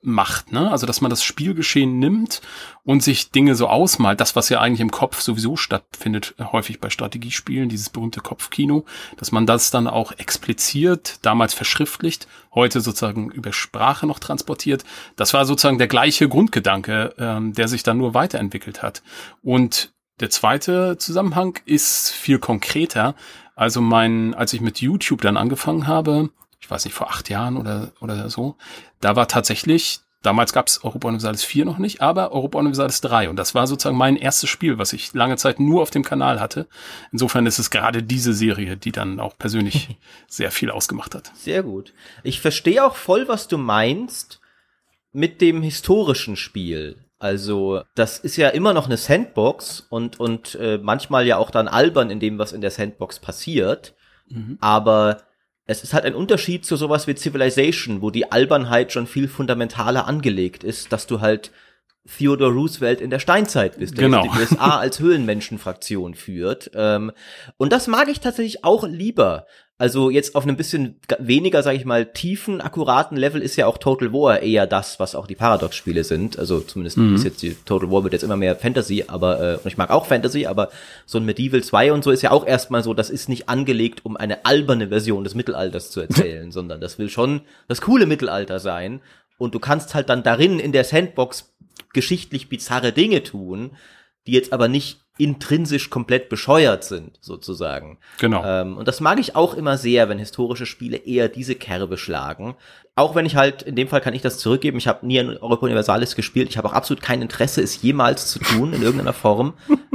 macht, ne? Also, dass man das Spielgeschehen nimmt und sich Dinge so ausmalt, das, was ja eigentlich im Kopf sowieso stattfindet, häufig bei Strategiespielen, dieses berühmte Kopfkino, dass man das dann auch expliziert, damals verschriftlicht, heute sozusagen über Sprache noch transportiert. Das war sozusagen der gleiche Grundgedanke, der sich dann nur weiterentwickelt hat. Und der zweite Zusammenhang ist viel konkreter. Also als ich mit YouTube dann angefangen habe, ich weiß nicht, vor 8 Jahren oder so, da war tatsächlich, damals gab es Europa Universalis 4 noch nicht, aber Europa Universalis 3. Und das war sozusagen mein erstes Spiel, was ich lange Zeit nur auf dem Kanal hatte. Insofern ist es gerade diese Serie, die dann auch persönlich sehr viel ausgemacht hat. Sehr gut. Ich verstehe auch voll, was du meinst mit dem historischen Spiel. Also, das ist ja immer noch eine Sandbox und manchmal ja auch dann albern in dem, was in der Sandbox passiert. Aber es ist halt ein Unterschied zu sowas wie Civilization, wo die Albernheit schon viel fundamentaler angelegt ist, dass du halt Theodore Roosevelt in der Steinzeit bist, der die USA als Höhlenmenschenfraktion führt. Und das mag ich tatsächlich auch lieber. Also jetzt auf einem bisschen weniger, sage ich mal, tiefen, akkuraten Level ist ja auch Total War eher das, was auch die Paradox-Spiele sind. Also zumindest ist jetzt die Total War wird jetzt immer mehr Fantasy, aber und ich mag auch Fantasy, aber so ein Medieval 2 und so ist ja auch erstmal so, das ist nicht angelegt, um eine alberne Version des Mittelalters zu erzählen, sondern das will schon das coole Mittelalter sein. Und du kannst halt dann darin in der Sandbox geschichtlich bizarre Dinge tun, die jetzt aber nicht intrinsisch komplett bescheuert sind, sozusagen. Genau. Und das mag ich auch immer sehr, wenn historische Spiele eher diese Kerbe schlagen. Auch wenn ich halt, in dem Fall kann ich das zurückgeben, ich habe nie ein Europa Universalis gespielt, ich habe auch absolut kein Interesse, es jemals zu tun, in irgendeiner Form.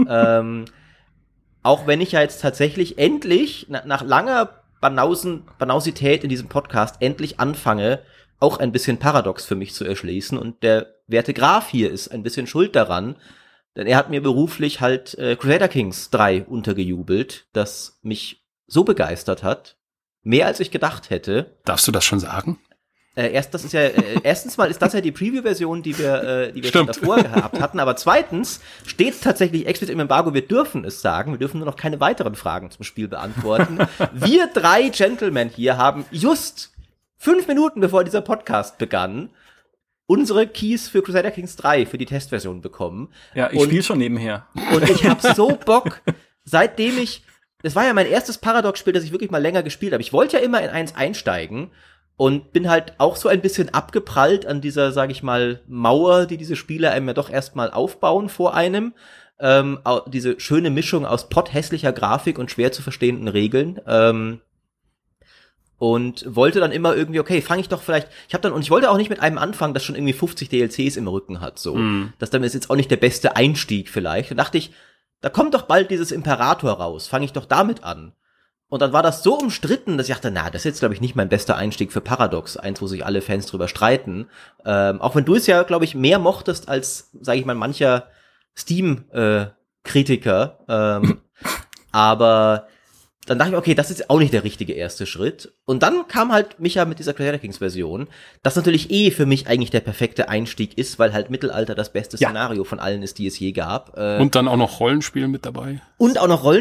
Auch wenn ich ja jetzt tatsächlich endlich, nach langer Banausidität in diesem Podcast, endlich anfange, auch ein bisschen Paradox für mich zu erschließen. Und der werte Graf hier ist ein bisschen schuld daran, denn er hat mir beruflich halt Crusader Kings 3 untergejubelt, das mich so begeistert, mehr als ich gedacht hätte. Darfst du das schon sagen? Erstens mal ist das ja die Preview-Version, die wir schon davor gehabt hatten, aber zweitens steht tatsächlich explizit im Embargo, wir dürfen es sagen, wir dürfen nur noch keine weiteren Fragen zum Spiel beantworten. Wir 3 Gentlemen hier haben just 5 Minuten, bevor dieser Podcast begann, unsere Keys für Crusader Kings 3 für die Testversion bekommen. Ja, ich spiele schon nebenher. Und ich habe so Bock, das war ja mein erstes Paradox-Spiel, das ich wirklich mal länger gespielt habe. Ich wollte ja immer in eins einsteigen und bin halt auch so ein bisschen abgeprallt an dieser, sage ich mal, Mauer, die diese Spiele einem ja doch erstmal aufbauen vor einem. Diese schöne Mischung aus potthässlicher Grafik und schwer zu verstehenden Regeln. Und wollte dann immer irgendwie, okay, fange ich doch vielleicht, ich wollte auch nicht mit einem anfangen, das schon irgendwie 50 DLCs im Rücken hat, so. Das dann ist jetzt auch nicht der beste Einstieg vielleicht. Und dachte ich, da kommt doch bald dieses Imperator raus, fange ich doch damit an. Und dann war das so umstritten, dass ich dachte, das ist jetzt, glaube ich, nicht mein bester Einstieg für Paradox, eins, wo sich alle Fans drüber streiten. Auch wenn du es ja, glaube ich, mehr mochtest als, sage ich mal, mancher Steam-Kritiker. Aber dann dachte ich, okay, das ist auch nicht der richtige erste Schritt. Und dann kam halt Micha mit dieser Crusader Kings Version, das natürlich für mich eigentlich der perfekte Einstieg ist, weil halt Mittelalter das beste Szenario von allen ist, die es je gab. Und dann auch noch Rollenspiel mit dabei. Und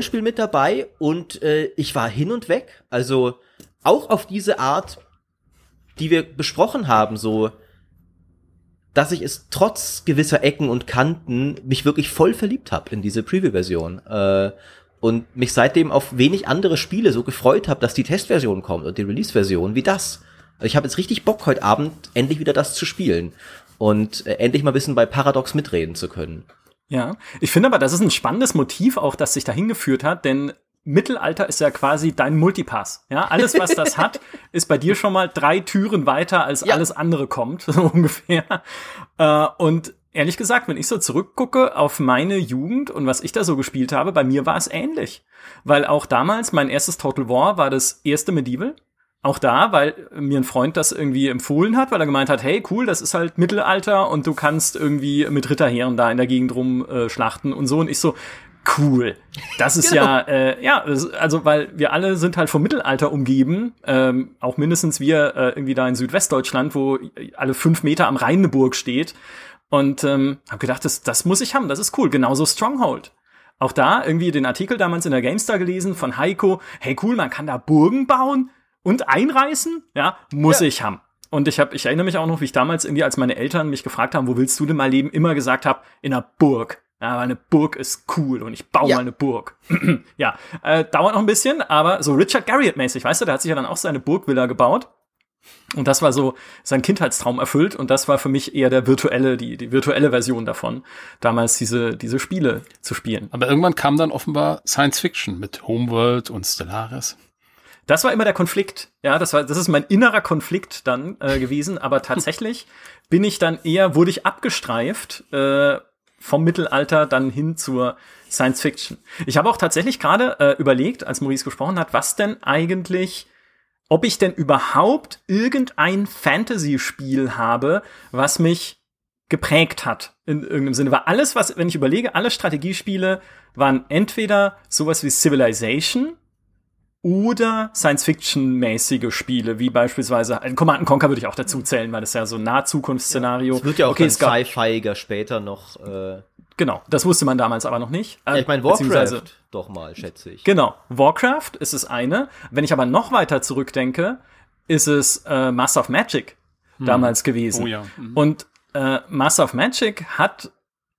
ich war hin und weg. Also auch auf diese Art, die wir besprochen haben, so, dass ich es trotz gewisser Ecken und Kanten mich wirklich voll verliebt habe in diese Preview-Version. Und mich seitdem auf wenig andere Spiele so gefreut habe, dass die Testversion kommt und die Release-Version wie das. Also ich habe jetzt richtig Bock, heute Abend endlich wieder das zu spielen und endlich mal ein bisschen bei Paradox mitreden zu können. Ja, ich finde aber, das ist ein spannendes Motiv auch, das sich dahin geführt hat, denn Mittelalter ist ja quasi dein Multipass. Ja, alles, was das hat, ist bei dir schon mal 3 Türen weiter, als alles andere kommt, so ungefähr. Und ehrlich gesagt, wenn ich so zurückgucke auf meine Jugend und was ich da so gespielt habe, bei mir war es ähnlich. Weil auch damals, mein erstes Total War war das erste Medieval. Auch da, weil mir ein Freund das irgendwie empfohlen hat, weil er gemeint hat, hey, cool, das ist halt Mittelalter und du kannst irgendwie mit Ritterheeren da in der Gegend rumschlachten und so. Und ich so, cool. Das ist genau. Also weil wir alle sind halt vom Mittelalter umgeben, auch mindestens wir irgendwie da in Südwestdeutschland, wo alle 5 Meter am Rhein eine Burg steht. Und habe gedacht, das muss ich haben, das ist cool. Genauso Stronghold. Auch da irgendwie den Artikel damals in der GameStar gelesen von Heiko. Hey, cool, man kann da Burgen bauen und einreißen. Ja, muss ich haben. Und ich erinnere mich auch noch, wie ich damals irgendwie, als meine Eltern mich gefragt haben, wo willst du denn mal leben, immer gesagt habe, in einer Burg. Ja, weil eine Burg ist cool und ich baue mal eine Burg. Ja, dauert noch ein bisschen, aber so Richard Garriott-mäßig, weißt du, der hat sich ja dann auch seine Burgvilla gebaut. Und das war so sein Kindheitstraum erfüllt. Und das war für mich eher die virtuelle Version davon, damals diese Spiele zu spielen. Aber irgendwann kam dann offenbar Science Fiction mit Homeworld und Stellaris. Das war immer der Konflikt. Ja, das ist mein innerer Konflikt dann gewesen. Aber tatsächlich wurde ich abgestreift vom Mittelalter dann hin zur Science Fiction. Ich habe auch tatsächlich gerade überlegt, als Maurice gesprochen hat, ob ich denn überhaupt irgendein Fantasy-Spiel habe, was mich geprägt hat in irgendeinem Sinne. Weil alles, wenn ich überlege, alle Strategiespiele waren entweder sowas wie Civilization oder Science-Fiction-mäßige Spiele, wie beispielsweise Command & Conquer würde ich auch dazu zählen, weil das ja so ein Nahzukunftsszenario. Es wird ja auch Sci-Fiiger später noch. Genau, das wusste man damals aber noch nicht. Ja, ich meine, Warcraft doch mal, schätze ich. Genau, Warcraft ist das eine. Wenn ich aber noch weiter zurückdenke, ist es Master of Magic damals gewesen. Oh ja. Und Master of Magic hat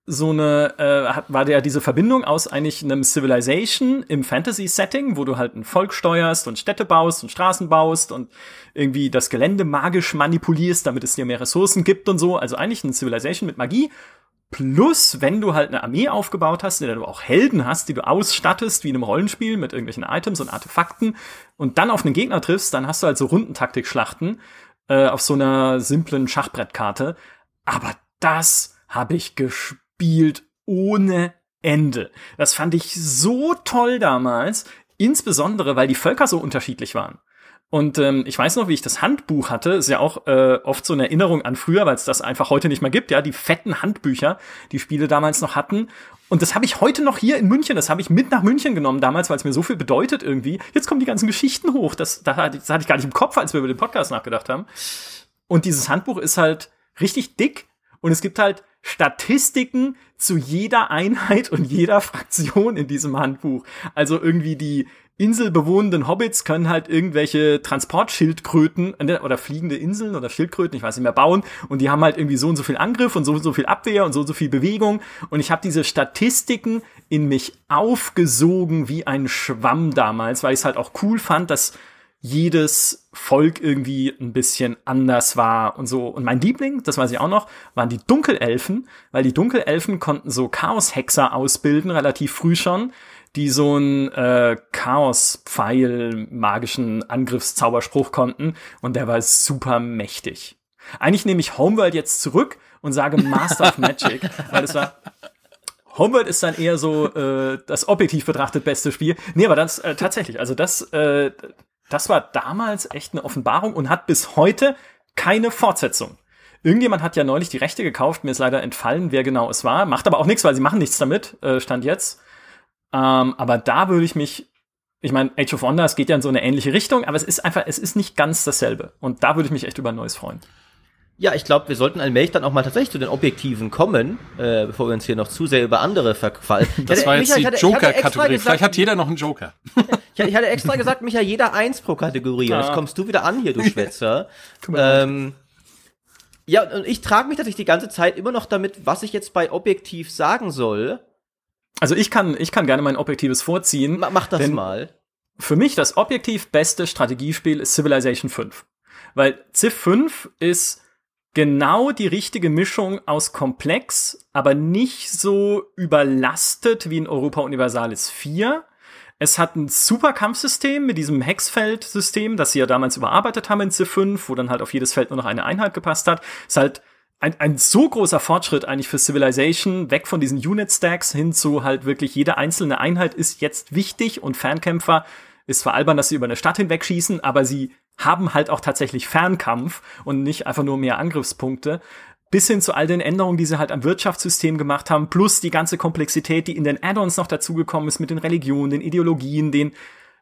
war ja diese Verbindung aus eigentlich einem Civilization im Fantasy-Setting, wo du halt ein Volk steuerst und Städte baust und Straßen baust und irgendwie das Gelände magisch manipulierst, damit es dir mehr Ressourcen gibt und so. Also eigentlich ein Civilization mit Magie. Plus, wenn du halt eine Armee aufgebaut hast, in der du auch Helden hast, die du ausstattest, wie in einem Rollenspiel mit irgendwelchen Items und Artefakten und dann auf einen Gegner triffst, dann hast du halt so Rundentaktik-Schlachten auf so einer simplen Schachbrettkarte. Aber das habe ich gespielt ohne Ende. Das fand ich so toll damals, insbesondere, weil die Völker so unterschiedlich waren. Und ich weiß noch, wie ich das Handbuch hatte. Ist ja auch oft so eine Erinnerung an früher, weil es das einfach heute nicht mehr gibt. Ja, die fetten Handbücher, die Spiele damals noch hatten. Und das habe ich heute noch hier in München. Das habe ich mit nach München genommen damals, weil es mir so viel bedeutet irgendwie. Jetzt kommen die ganzen Geschichten hoch. Das hatte ich gar nicht im Kopf, als wir über den Podcast nachgedacht haben. Und dieses Handbuch ist halt richtig dick. Und es gibt halt Statistiken zu jeder Einheit und jeder Fraktion in diesem Handbuch. Also irgendwie die inselbewohnenden Hobbits können halt irgendwelche Transportschildkröten oder fliegende Inseln oder Schildkröten, ich weiß nicht mehr, bauen und die haben halt irgendwie so und so viel Angriff und so viel Abwehr und so viel Bewegung und ich habe diese Statistiken in mich aufgesogen wie ein Schwamm damals, weil ich es halt auch cool fand, dass jedes Volk irgendwie ein bisschen anders war und so. Und mein Liebling, das weiß ich auch noch, waren die Dunkelelfen, weil die Dunkelelfen konnten so Chaoshexer ausbilden, relativ früh schon, die so einen Chaos-Pfeil, magischen Angriffszauberspruch konnten und der war super mächtig. Eigentlich nehme ich Homeworld jetzt zurück und sage Master of Magic, weil es war Homeworld ist dann eher so das objektiv betrachtet beste Spiel. Nee, aber das tatsächlich, also das war damals echt eine Offenbarung und hat bis heute keine Fortsetzung. Irgendjemand hat ja neulich die Rechte gekauft, mir ist leider entfallen, wer genau es war. Macht aber auch nichts, weil sie machen nichts damit, Stand jetzt. Aber da würde ich meine, Age of Wonders geht ja in so eine ähnliche Richtung, aber es ist nicht ganz dasselbe. Und da würde ich mich echt über ein neues freuen. Ja, ich glaube, wir sollten allmählich dann auch mal tatsächlich zu den Objektiven kommen, bevor wir uns hier noch zu sehr über andere verquallen. Das war jetzt die Joker-Kategorie. Vielleicht hat jeder noch einen Joker. Ich hatte extra gesagt, Micha, jeder 1 pro Kategorie. Ja. Und jetzt kommst du wieder an hier, du Schwätzer. Ja, und ich trage mich tatsächlich die ganze Zeit immer noch damit, was ich jetzt bei Objektiv sagen soll. Also ich kann gerne mein Objektives vorziehen. Mach das mal. Für mich das objektiv beste Strategiespiel ist Civilization 5. Weil Civ 5 ist genau die richtige Mischung aus komplex, aber nicht so überlastet wie in Europa Universalis 4. Es hat ein super Kampfsystem mit diesem Hexfeld-System, das sie ja damals überarbeitet haben in Civ 5, wo dann halt auf jedes Feld nur noch eine Einheit gepasst hat. Ist halt ein so großer Fortschritt eigentlich für Civilization, weg von diesen Unit-Stacks hin zu halt wirklich jede einzelne Einheit ist jetzt wichtig und Fernkämpfer ist zwar albern, dass sie über eine Stadt hinwegschießen, aber sie haben halt auch tatsächlich Fernkampf und nicht einfach nur mehr Angriffspunkte. Bis hin zu all den Änderungen, die sie halt am Wirtschaftssystem gemacht haben, plus die ganze Komplexität, die in den Add-ons noch dazugekommen ist mit den Religionen, den Ideologien, den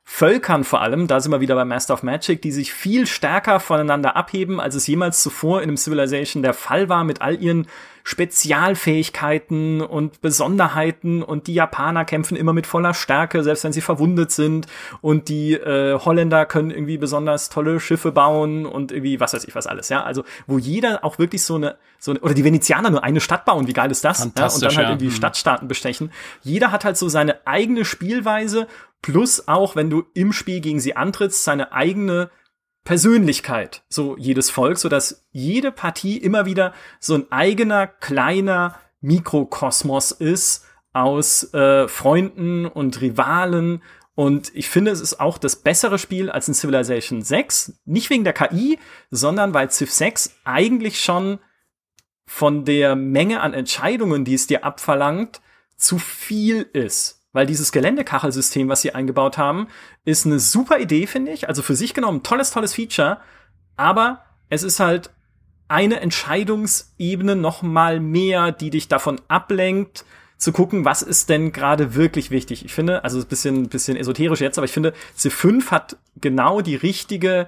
Völkern vor allem, da sind wir wieder bei Master of Magic, die sich viel stärker voneinander abheben, als es jemals zuvor in einem Civilization der Fall war, mit all ihren Spezialfähigkeiten und Besonderheiten, und die Japaner kämpfen immer mit voller Stärke, selbst wenn sie verwundet sind, und die Holländer können irgendwie besonders tolle Schiffe bauen und irgendwie was weiß ich was alles, ja, also wo jeder auch wirklich so eine oder die Venezianer nur eine Stadt bauen, wie geil ist das, ja? Und dann halt irgendwie Stadtstaaten bestechen. Jeder hat halt so seine eigene Spielweise, plus auch, wenn du im Spiel gegen sie antrittst, seine eigene Persönlichkeit, so jedes Volk, so dass jede Partie immer wieder so ein eigener, kleiner Mikrokosmos ist aus Freunden und Rivalen. Und ich finde, es ist auch das bessere Spiel als in Civilization 6. Nicht wegen der KI, sondern weil Civ 6 eigentlich schon von der Menge an Entscheidungen, die es dir abverlangt, zu viel ist. Weil dieses Geländekachelsystem, was sie eingebaut haben, ist eine super Idee, finde ich. Also für sich genommen tolles Feature. Aber es ist halt eine Entscheidungsebene noch mal mehr, die dich davon ablenkt, zu gucken, was ist denn gerade wirklich wichtig. Ich finde, also ein bisschen esoterisch jetzt, aber ich finde, Civ 5 hat genau die richtige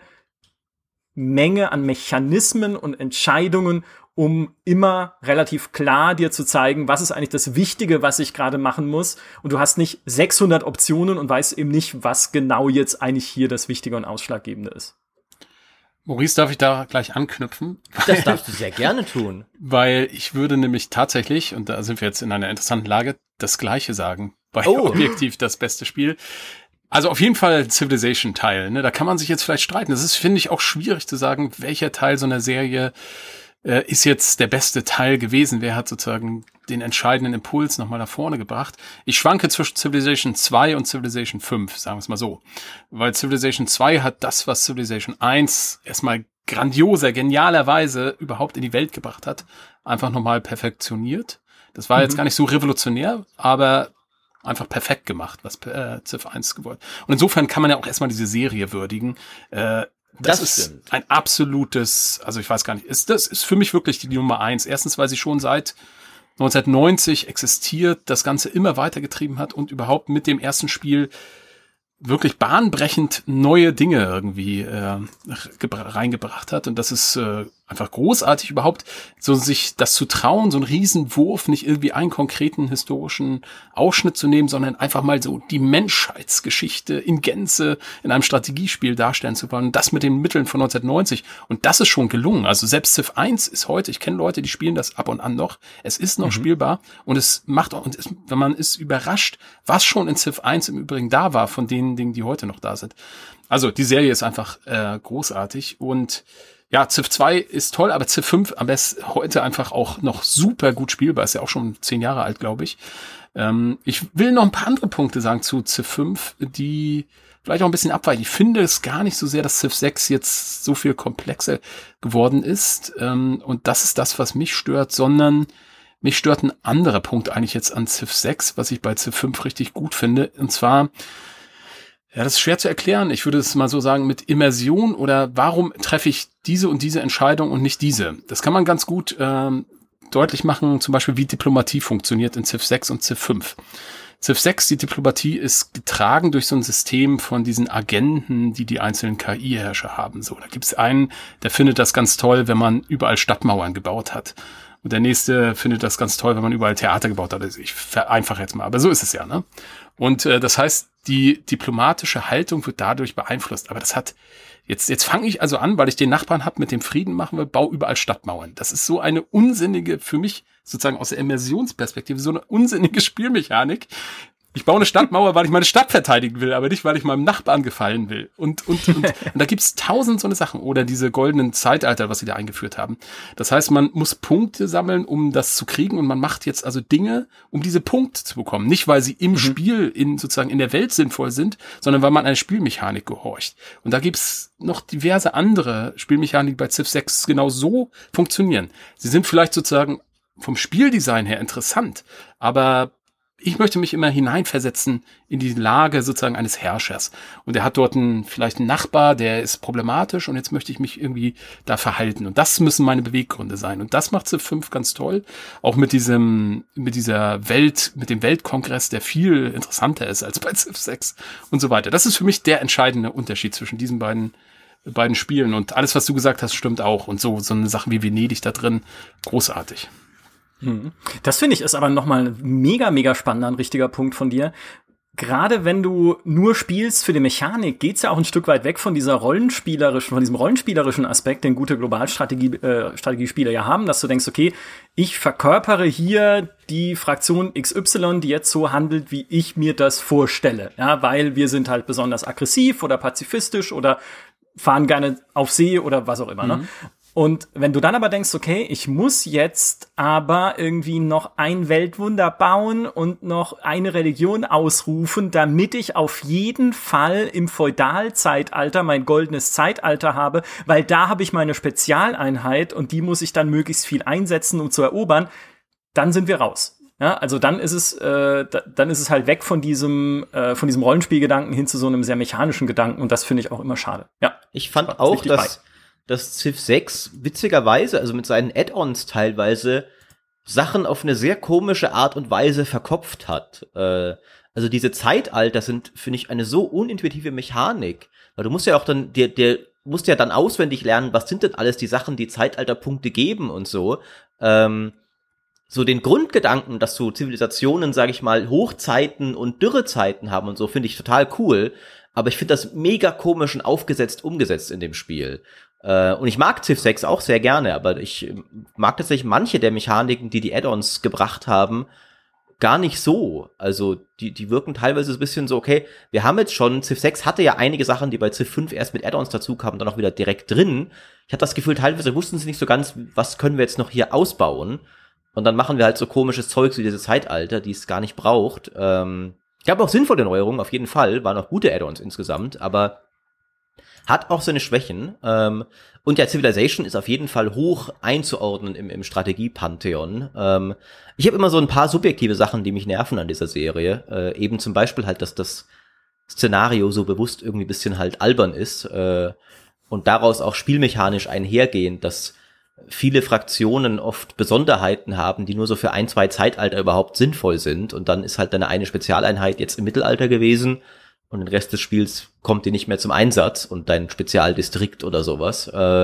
Menge an Mechanismen und Entscheidungen, um immer relativ klar dir zu zeigen, was ist eigentlich das Wichtige, was ich gerade machen muss. Und du hast nicht 600 Optionen und weißt eben nicht, was genau jetzt eigentlich hier das Wichtige und Ausschlaggebende ist. Maurice, darf ich da gleich anknüpfen? Das darfst du sehr gerne tun. Weil ich würde nämlich tatsächlich, und da sind wir jetzt in einer interessanten Lage, das Gleiche sagen. Bei objektiv das beste Spiel. Also auf jeden Fall Civilization-Teil. Ne? Da kann man sich jetzt vielleicht streiten. Das ist, finde ich, auch schwierig zu sagen, welcher Teil so einer Serie ist jetzt der beste Teil gewesen. Wer hat sozusagen den entscheidenden Impuls nochmal nach vorne gebracht? Ich schwanke zwischen Civilization 2 und Civilization 5, sagen wir es mal so. Weil Civilization 2 hat das, was Civilization 1 erstmal grandioser, genialerweise überhaupt in die Welt gebracht hat, einfach nochmal perfektioniert. Das war jetzt gar nicht so revolutionär, aber einfach perfekt gemacht, was Civ 1 gewollt. Und insofern kann man ja auch erstmal diese Serie würdigen. Das ist stimmt. Ein absolutes, also ich weiß gar nicht, das ist für mich wirklich die Nummer 1. Erstens, weil sie schon seit 1990 existiert, das Ganze immer weitergetrieben hat und überhaupt mit dem ersten Spiel wirklich bahnbrechend neue Dinge irgendwie reingebracht hat. Und das ist einfach großartig überhaupt, so sich das zu trauen, so einen Riesenwurf, nicht irgendwie einen konkreten historischen Ausschnitt zu nehmen, sondern einfach mal so die Menschheitsgeschichte in Gänze in einem Strategiespiel darstellen zu wollen. Und das mit den Mitteln von 1990. Und das ist schon gelungen. Also selbst Civ 1 ist heute, ich kenne Leute, die spielen das ab und an noch. Es ist noch spielbar und es macht auch, wenn man ist überrascht, was schon in Civ 1 im Übrigen da war von den Dingen, die heute noch da sind. Also die Serie ist einfach großartig und ja, Civ 2 ist toll, aber Civ 5 am besten heute einfach auch noch super gut spielbar. Ist ja auch schon 10 Jahre alt, glaube ich. Ich will noch ein paar andere Punkte sagen zu Civ 5, die vielleicht auch ein bisschen abweichen. Ich finde es gar nicht so sehr, dass Civ 6 jetzt so viel komplexer geworden ist. Und das ist das, was mich stört, sondern mich stört ein anderer Punkt eigentlich jetzt an Civ 6, was ich bei Civ 5 richtig gut finde. Und zwar, ja, das ist schwer zu erklären. Ich würde es mal so sagen, mit Immersion oder warum treffe ich diese und diese Entscheidung und nicht diese? Das kann man ganz gut deutlich machen, zum Beispiel wie Diplomatie funktioniert in Civ 6 und Civ 5. Civ 6, die Diplomatie ist getragen durch so ein System von diesen Agenten, die die einzelnen KI-Herrscher haben. So, da gibt es einen, der findet das ganz toll, wenn man überall Stadtmauern gebaut hat. Und der nächste findet das ganz toll, wenn man überall Theater gebaut hat. Ich vereinfache jetzt mal, aber so ist es ja, ne? Und das heißt, die diplomatische Haltung wird dadurch beeinflusst. Aber das hat, jetzt fange ich also an, weil ich den Nachbarn habe, mit dem Frieden machen wir, bau überall Stadtmauern. Das ist so eine unsinnige, für mich sozusagen aus der Immersionsperspektive, so eine unsinnige Spielmechanik. Ich baue eine Stadtmauer, weil ich meine Stadt verteidigen will, aber nicht, weil ich meinem Nachbarn gefallen will. Und da gibt's 1000 so eine Sachen. Oder diese goldenen Zeitalter, was sie da eingeführt haben. Das heißt, man muss Punkte sammeln, um das zu kriegen. Und man macht jetzt also Dinge, um diese Punkte zu bekommen. Nicht, weil sie im Spiel, sozusagen in der Welt sinnvoll sind, sondern weil man einer Spielmechanik gehorcht. Und da gibt's noch diverse andere Spielmechaniken, die bei Civ 6 genau so funktionieren. Sie sind vielleicht sozusagen vom Spieldesign her interessant, aber ich möchte mich immer hineinversetzen in die Lage sozusagen eines Herrschers. Und er hat dort vielleicht einen Nachbar, der ist problematisch und jetzt möchte ich mich irgendwie da verhalten. Und das müssen meine Beweggründe sein. Und das macht Civ 5 ganz toll. Auch mit dem Weltkongress, der viel interessanter ist als bei Civ 6 und so weiter. Das ist für mich der entscheidende Unterschied zwischen diesen beiden Spielen. Und alles, was du gesagt hast, stimmt auch. Und so eine Sache wie Venedig da drin, großartig. Das finde ich ist aber nochmal ein mega, mega spannender, ein richtiger Punkt von dir. Gerade wenn du nur spielst für die Mechanik, geht's ja auch ein Stück weit weg von diesem rollenspielerischen Aspekt, den gute Strategiespiele ja haben, dass du denkst, okay, ich verkörpere hier die Fraktion XY, die jetzt so handelt, wie ich mir das vorstelle. Ja, weil wir sind halt besonders aggressiv oder pazifistisch oder fahren gerne auf See oder was auch immer, ne? Und wenn du dann aber denkst, okay, ich muss jetzt aber irgendwie noch ein Weltwunder bauen und noch eine Religion ausrufen, damit ich auf jeden Fall im Feudalzeitalter mein goldenes Zeitalter habe, weil da habe ich meine Spezialeinheit und die muss ich dann möglichst viel einsetzen, um zu erobern, dann sind wir raus. Ja, also dann ist es halt weg von diesem Rollenspielgedanken hin zu so einem sehr mechanischen Gedanken und das finde ich auch immer schade. Ja, ich fand auch, dass Civ 6 witzigerweise, also mit seinen Add-ons teilweise, Sachen auf eine sehr komische Art und Weise verkopft hat. Also diese Zeitalter sind, finde ich, eine so unintuitive Mechanik. Weil du musst ja auch dann, musst ja dann auswendig lernen, was sind denn alles die Sachen, die Zeitalterpunkte geben und so. So den Grundgedanken, dass so Zivilisationen, sage ich mal, Hochzeiten und Dürrezeiten haben und so, finde ich total cool. Aber ich finde das mega komisch und aufgesetzt umgesetzt in dem Spiel. Und ich mag Civ 6 auch sehr gerne, aber ich mag tatsächlich manche der Mechaniken, die Add-ons gebracht haben, gar nicht so. Also die wirken teilweise so ein bisschen so, okay, wir haben jetzt schon, Civ 6 hatte ja einige Sachen, die bei Civ 5 erst mit Add-ons dazu kamen, dann auch wieder direkt drin. Ich hatte das Gefühl, teilweise wussten sie nicht so ganz, was können wir jetzt noch hier ausbauen. Und dann machen wir halt so komisches Zeugs wie diese Zeitalter, die es gar nicht braucht. Gab auch sinnvolle Neuerungen, auf jeden Fall, waren auch gute Add-ons insgesamt, aber hat auch seine Schwächen. Und ja, Civilization ist auf jeden Fall hoch einzuordnen im Strategie-Pantheon. Ich habe immer so ein paar subjektive Sachen, die mich nerven an dieser Serie. Eben zum Beispiel halt, dass das Szenario so bewusst irgendwie ein bisschen halt albern ist. Und daraus auch spielmechanisch einhergehend, dass viele Fraktionen oft Besonderheiten haben, die nur so für 1, 2 Zeitalter überhaupt sinnvoll sind. Und dann ist halt eine Spezialeinheit jetzt im Mittelalter gewesen. Und den Rest des Spiels kommt dir nicht mehr zum Einsatz und dein Spezialdistrikt oder sowas.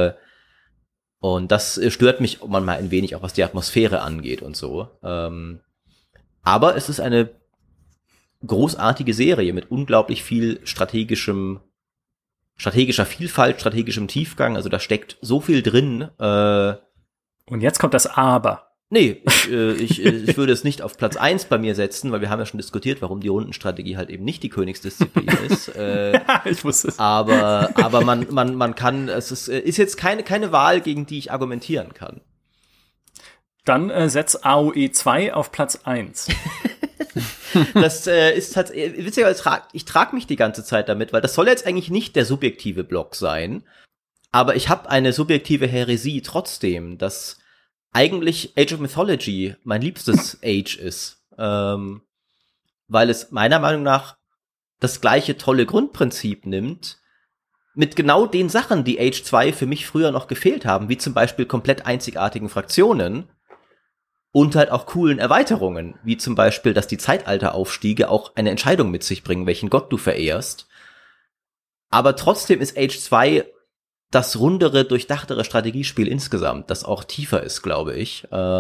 Und das stört mich manchmal ein wenig, auch was die Atmosphäre angeht und so. Aber es ist eine großartige Serie mit unglaublich viel strategischer Vielfalt, strategischem Tiefgang. Also da steckt so viel drin. Und jetzt kommt das Aber. Nee, ich würde es nicht auf Platz 1 bei mir setzen, weil wir haben ja schon diskutiert, warum die Rundenstrategie halt eben nicht die Königsdisziplin ist. Ich wusste es. Aber man kann, es ist jetzt keine Wahl, gegen die ich argumentieren kann. Dann setz AOE 2 auf Platz 1. Das ist tatsächlich, witzigerweise, ich trage mich die ganze Zeit damit, weil das soll jetzt eigentlich nicht der subjektive Block sein, aber ich habe eine subjektive Häresie trotzdem, dass eigentlich Age of Mythology mein liebstes Age ist, weil es meiner Meinung nach das gleiche tolle Grundprinzip nimmt, mit genau den Sachen, die Age 2 für mich früher noch gefehlt haben, wie zum Beispiel komplett einzigartigen Fraktionen und halt auch coolen Erweiterungen, wie zum Beispiel, dass die Zeitalteraufstiege auch eine Entscheidung mit sich bringen, welchen Gott du verehrst. Aber trotzdem ist Age 2 das rundere, durchdachtere Strategiespiel insgesamt, das auch tiefer ist, glaube ich.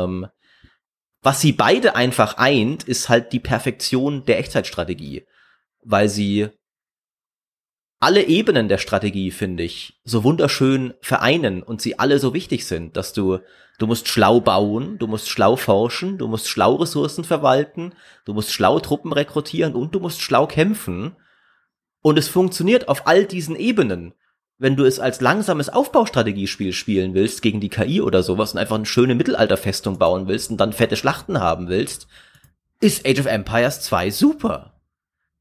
Was sie beide einfach eint, ist halt die Perfektion der Echtzeitstrategie, weil sie alle Ebenen der Strategie, finde ich, so wunderschön vereinen und sie alle so wichtig sind, dass du musst schlau bauen, du musst schlau forschen, du musst schlau Ressourcen verwalten, du musst schlau Truppen rekrutieren und du musst schlau kämpfen. Und es funktioniert auf all diesen Ebenen. Wenn du es als langsames Aufbaustrategiespiel spielen willst, gegen die KI oder sowas und einfach eine schöne Mittelalterfestung bauen willst und dann fette Schlachten haben willst, ist Age of Empires 2 super.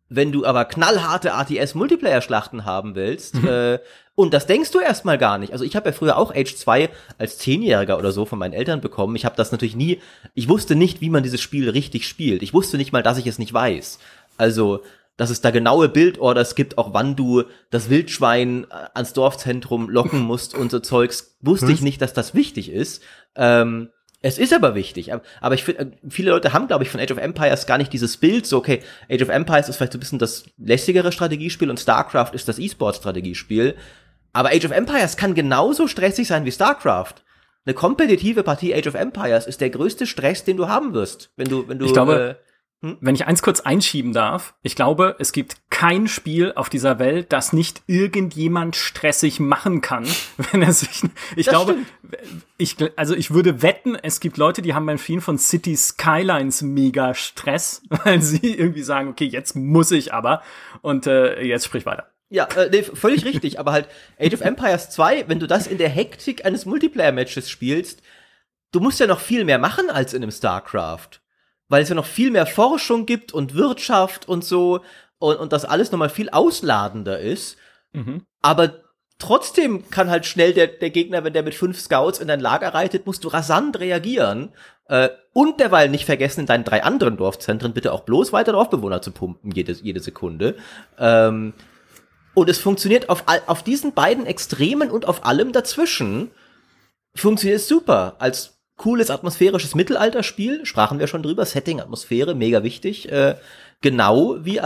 Wenn du aber knallharte RTS-Multiplayer-Schlachten haben willst, und das denkst du erstmal gar nicht. Also ich habe ja früher auch Age 2 als 10-Jähriger oder so von meinen Eltern bekommen. Ich habe das natürlich ich wusste nicht, wie man dieses Spiel richtig spielt. Ich wusste nicht mal, dass ich es nicht weiß. Also, dass es da genaue Bildorders gibt, auch wann du das Wildschwein ans Dorfzentrum locken musst und so Zeugs, wusste ich nicht, dass das wichtig ist. Es ist aber wichtig, aber ich finde, viele Leute haben, glaube ich, von Age of Empires gar nicht dieses Bild, so, okay, Age of Empires ist vielleicht so ein bisschen das lässigere Strategiespiel und StarCraft ist das E-Sport-Strategiespiel, aber Age of Empires kann genauso stressig sein wie StarCraft. Eine kompetitive Partie Age of Empires ist der größte Stress, den du haben wirst, wenn du ich glaube, wenn ich eins kurz einschieben darf, ich glaube, es gibt kein Spiel auf dieser Welt, das nicht irgendjemand stressig machen kann, wenn er sich, ich würde wetten, es gibt Leute, die haben beim Spielen von City Skylines mega Stress, weil sie irgendwie sagen, okay, jetzt muss ich aber, und jetzt sprich weiter. Ja, nee, völlig richtig, aber halt Age of Empires 2, wenn du das in der Hektik eines Multiplayer-Matches spielst, du musst ja noch viel mehr machen als in einem StarCraft. Weil es ja noch viel mehr Forschung gibt und Wirtschaft und so und das alles nochmal viel ausladender ist. Aber trotzdem kann halt schnell der Gegner, wenn der mit 5 Scouts in dein Lager reitet, musst du rasant reagieren. Und derweil nicht vergessen, in deinen 3 anderen Dorfzentren bitte auch bloß weiter Dorfbewohner zu pumpen, jede Sekunde. Und es funktioniert auf diesen beiden Extremen und auf allem dazwischen funktioniert es super. Als cooles atmosphärisches Mittelalterspiel, sprachen wir schon drüber, Setting, Atmosphäre, mega wichtig, genau wie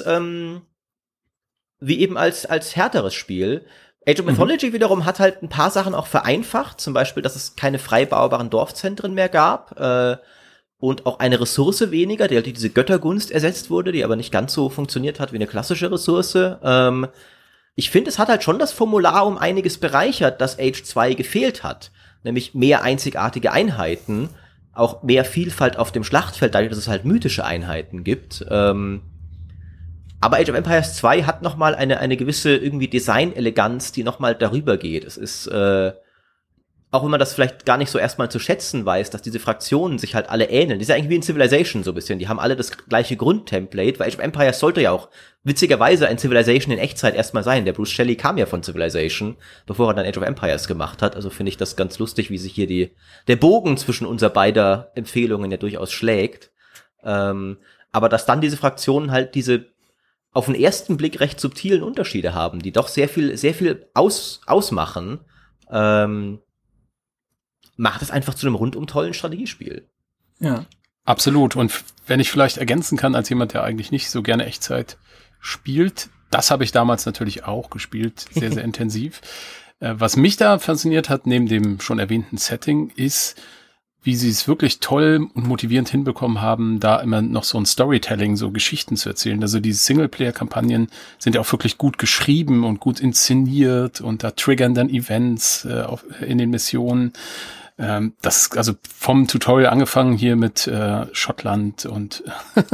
eben als härteres Spiel. Age of Mythology wiederum hat halt ein paar Sachen auch vereinfacht, zum Beispiel, dass es keine frei baubaren Dorfzentren mehr gab, und auch eine Ressource weniger, die halt diese Göttergunst ersetzt wurde, die aber nicht ganz so funktioniert hat wie eine klassische Ressource. Ich finde, es hat halt schon das Formular um einiges bereichert, das Age 2 gefehlt hat. Nämlich mehr einzigartige Einheiten, auch mehr Vielfalt auf dem Schlachtfeld, dadurch, dass es halt mythische Einheiten gibt. Aber Age of Empires 2 hat noch mal eine gewisse irgendwie Design-Eleganz, die noch mal darüber geht. Es ist, auch wenn man das vielleicht gar nicht so erstmal zu schätzen weiß, dass diese Fraktionen sich halt alle ähneln. Die sind eigentlich wie in Civilization so ein bisschen. Die haben alle das gleiche Grundtemplate, weil Age of Empires sollte ja auch witzigerweise ein Civilization in Echtzeit erstmal sein. Der Bruce Shelley kam ja von Civilization, bevor er dann Age of Empires gemacht hat. Also finde ich das ganz lustig, wie sich hier der Bogen zwischen unser beider Empfehlungen ja durchaus schlägt. Aber dass dann diese Fraktionen halt diese auf den ersten Blick recht subtilen Unterschiede haben, die doch sehr viel ausmachen, macht es einfach zu einem rundum tollen Strategiespiel. Ja. Absolut. Und wenn ich vielleicht ergänzen kann, als jemand, der eigentlich nicht so gerne Echtzeit spielt, das habe ich damals natürlich auch gespielt, sehr, sehr intensiv. Was mich da fasziniert hat, neben dem schon erwähnten Setting, ist, wie sie es wirklich toll und motivierend hinbekommen haben, da immer noch so ein Storytelling, so Geschichten zu erzählen. Also diese Singleplayer-Kampagnen sind ja auch wirklich gut geschrieben und gut inszeniert und da triggern dann Events in den Missionen. Das, also vom Tutorial angefangen hier mit Schottland und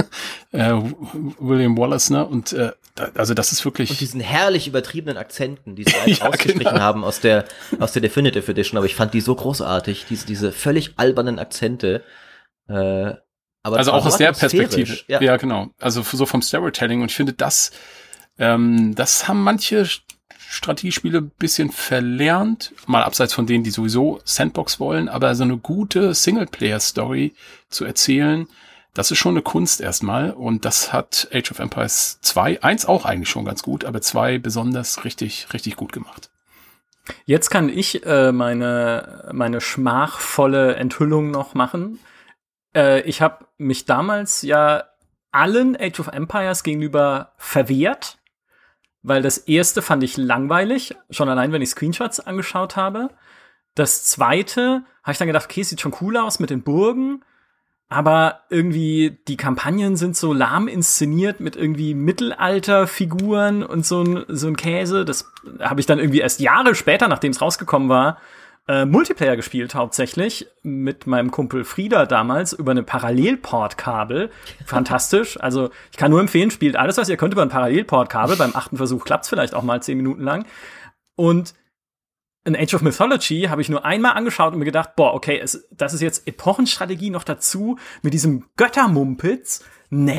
William Wallace, ne? Und also das ist wirklich. Und diesen herrlich übertriebenen Akzenten, die sie ja, ausgestrichen haben aus der Definitive Edition, aber ich fand die so großartig, diese völlig albernen Akzente. Aber also auch aus der Perspektive. Ja, genau. Also so vom Storytelling. Und ich finde, das haben manche Strategiespiele ein bisschen verlernt, mal abseits von denen, die sowieso Sandbox wollen, aber so eine gute Singleplayer-Story zu erzählen, das ist schon eine Kunst erstmal und das hat Age of Empires 2, 1 auch eigentlich schon ganz gut, aber 2 besonders richtig, richtig gut gemacht. Jetzt kann ich meine schmachvolle Enthüllung noch machen. Ich habe mich damals ja allen Age of Empires gegenüber verwehrt, weil das erste fand ich langweilig, schon allein, wenn ich Screenshots angeschaut habe. Das zweite habe ich dann gedacht, okay, sieht schon cool aus mit den Burgen, aber irgendwie die Kampagnen sind so lahm inszeniert mit irgendwie Mittelalterfiguren und so ein Käse. Das habe ich dann irgendwie erst Jahre später, nachdem es rausgekommen war, Multiplayer gespielt, hauptsächlich mit meinem Kumpel Frieda damals über eine Parallelportkabel. Fantastisch. Also ich kann nur empfehlen, spielt alles, was ihr könnt über ein Parallelportkabel. Beim 8. Versuch klappt's vielleicht auch mal 10 Minuten lang. Und in Age of Mythology habe ich nur einmal angeschaut und mir gedacht, boah, okay, das ist jetzt Epochenstrategie noch dazu mit diesem Göttermumpitz. Nee,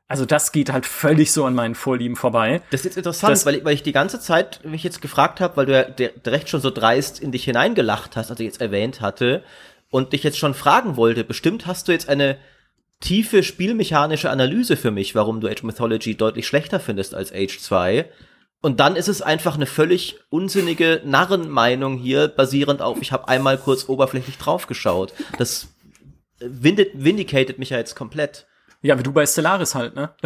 Also das geht halt völlig so an meinen Vorlieben vorbei. Das ist jetzt interessant, weil ich die ganze Zeit mich jetzt gefragt habe, weil du ja direkt schon so dreist in dich hineingelacht hast, als ich jetzt erwähnt hatte, und dich jetzt schon fragen wollte, bestimmt hast du jetzt eine tiefe spielmechanische Analyse für mich, warum du Age of Mythology deutlich schlechter findest als Age 2. Und dann ist es einfach eine völlig unsinnige Narrenmeinung hier, basierend auf, ich habe einmal kurz oberflächlich draufgeschaut. Das vindicated mich ja jetzt komplett. Ja, wie du bei Stellaris halt, ne?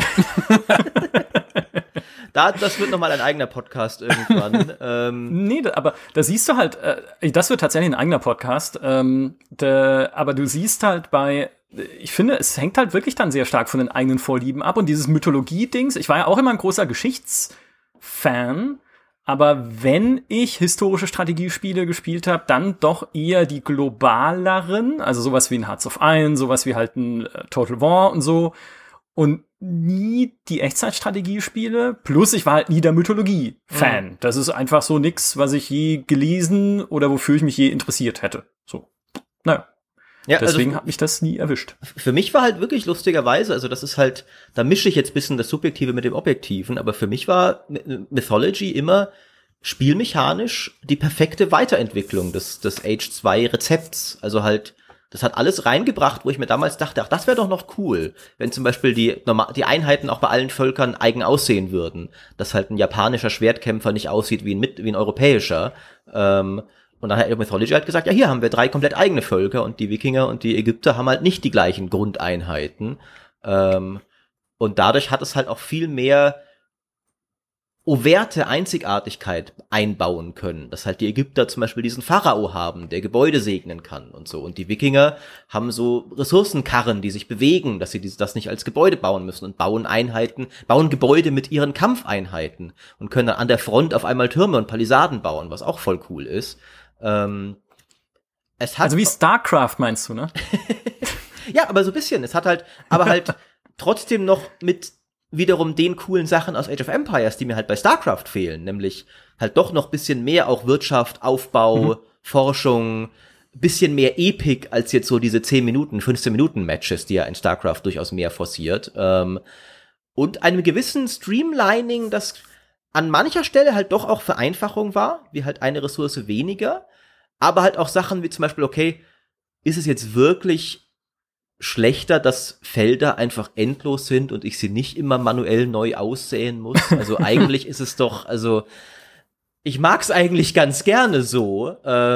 Das wird nochmal ein eigener Podcast irgendwann. Nee, aber da siehst du halt, das wird tatsächlich ein eigener Podcast, aber du siehst halt ich finde, es hängt halt wirklich dann sehr stark von den eigenen Vorlieben ab und dieses Mythologie-Dings, ich war ja auch immer ein großer Geschichtsfan, aber wenn ich historische Strategiespiele gespielt habe, dann doch eher die globaleren, also sowas wie ein Hearts of Iron, sowas wie halt ein Total War und so. Und nie die Echtzeitstrategiespiele. Plus ich war halt nie der Mythologie-Fan. Das ist einfach so nix, was ich je gelesen oder wofür ich mich je interessiert hätte. So. Naja. Ja, deswegen hat mich das nie erwischt. Für mich war halt wirklich lustigerweise, also das ist halt, da mische ich jetzt ein bisschen das Subjektive mit dem Objektiven, aber für mich war Mythology immer spielmechanisch die perfekte Weiterentwicklung des Age 2 Rezepts. Also halt, das hat alles reingebracht, wo ich mir damals dachte, ach, das wäre doch noch cool, wenn zum Beispiel die Einheiten auch bei allen Völkern eigen aussehen würden. Dass halt ein japanischer Schwertkämpfer nicht aussieht wie ein europäischer. Und dann hat Mythology halt gesagt, ja, hier haben wir 3 komplett eigene Völker und die Wikinger und die Ägypter haben halt nicht die gleichen Grundeinheiten. Und dadurch hat es halt auch viel mehr overte Einzigartigkeit einbauen können. Dass halt die Ägypter zum Beispiel diesen Pharao haben, der Gebäude segnen kann und so. Und die Wikinger haben so Ressourcenkarren, die sich bewegen, dass sie das nicht als Gebäude bauen müssen und bauen Gebäude mit ihren Kampfeinheiten und können dann an der Front auf einmal Türme und Palisaden bauen, was auch voll cool ist. Also wie StarCraft meinst du, ne? Ja, aber so ein bisschen. Es hat halt, aber halt trotzdem noch mit wiederum den coolen Sachen aus Age of Empires, die mir halt bei StarCraft fehlen, nämlich halt doch noch bisschen mehr auch Wirtschaft, Aufbau, Forschung, bisschen mehr Epic als jetzt so diese 15 Minuten Matches, die ja in StarCraft durchaus mehr forciert. Und einem gewissen Streamlining, das an mancher Stelle halt doch auch Vereinfachung war, wie halt eine Ressource weniger, aber halt auch Sachen wie zum Beispiel, okay, ist es jetzt wirklich schlechter, dass Felder einfach endlos sind und ich sie nicht immer manuell neu aussäen muss? Also eigentlich ist es doch, also ich mag's eigentlich ganz gerne so,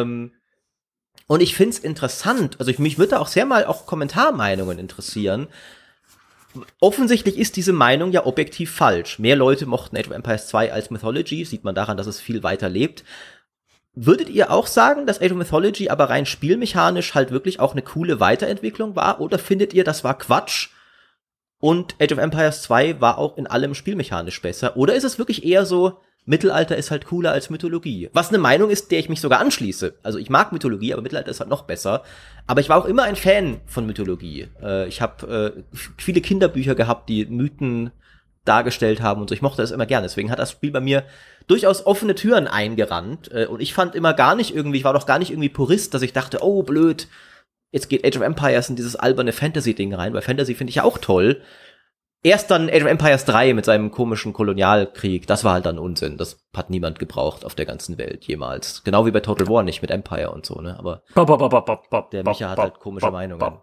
und ich find's interessant, also mich würde da auch sehr mal auch Kommentarmeinungen interessieren. Offensichtlich ist diese Meinung ja objektiv falsch. Mehr Leute mochten Age of Empires 2 als Mythology, sieht man daran, dass es viel weiter lebt. Würdet ihr auch sagen, dass Age of Mythology aber rein spielmechanisch halt wirklich auch eine coole Weiterentwicklung war? Oder findet ihr, das war Quatsch und Age of Empires 2 war auch in allem spielmechanisch besser? Oder ist es wirklich eher so, Mittelalter ist halt cooler als Mythologie? Was eine Meinung ist, der ich mich sogar anschließe. Also ich mag Mythologie, aber Mittelalter ist halt noch besser. Aber ich war auch immer ein Fan von Mythologie. Ich habe viele Kinderbücher gehabt, die Mythen dargestellt haben und so. Ich mochte das immer gerne. Deswegen hat das Spiel bei mir durchaus offene Türen eingerannt. Und ich fand immer ich war doch gar nicht irgendwie Purist, dass ich dachte, oh blöd, jetzt geht Age of Empires in dieses alberne Fantasy-Ding rein, weil Fantasy finde ich ja auch toll. Erst dann Age of Empires 3 mit seinem komischen Kolonialkrieg, das war halt dann Unsinn. Das hat niemand gebraucht auf der ganzen Welt jemals. Genau wie bei Total War nicht mit Empire und so, ne? Aber der Micha hat halt komische Meinungen.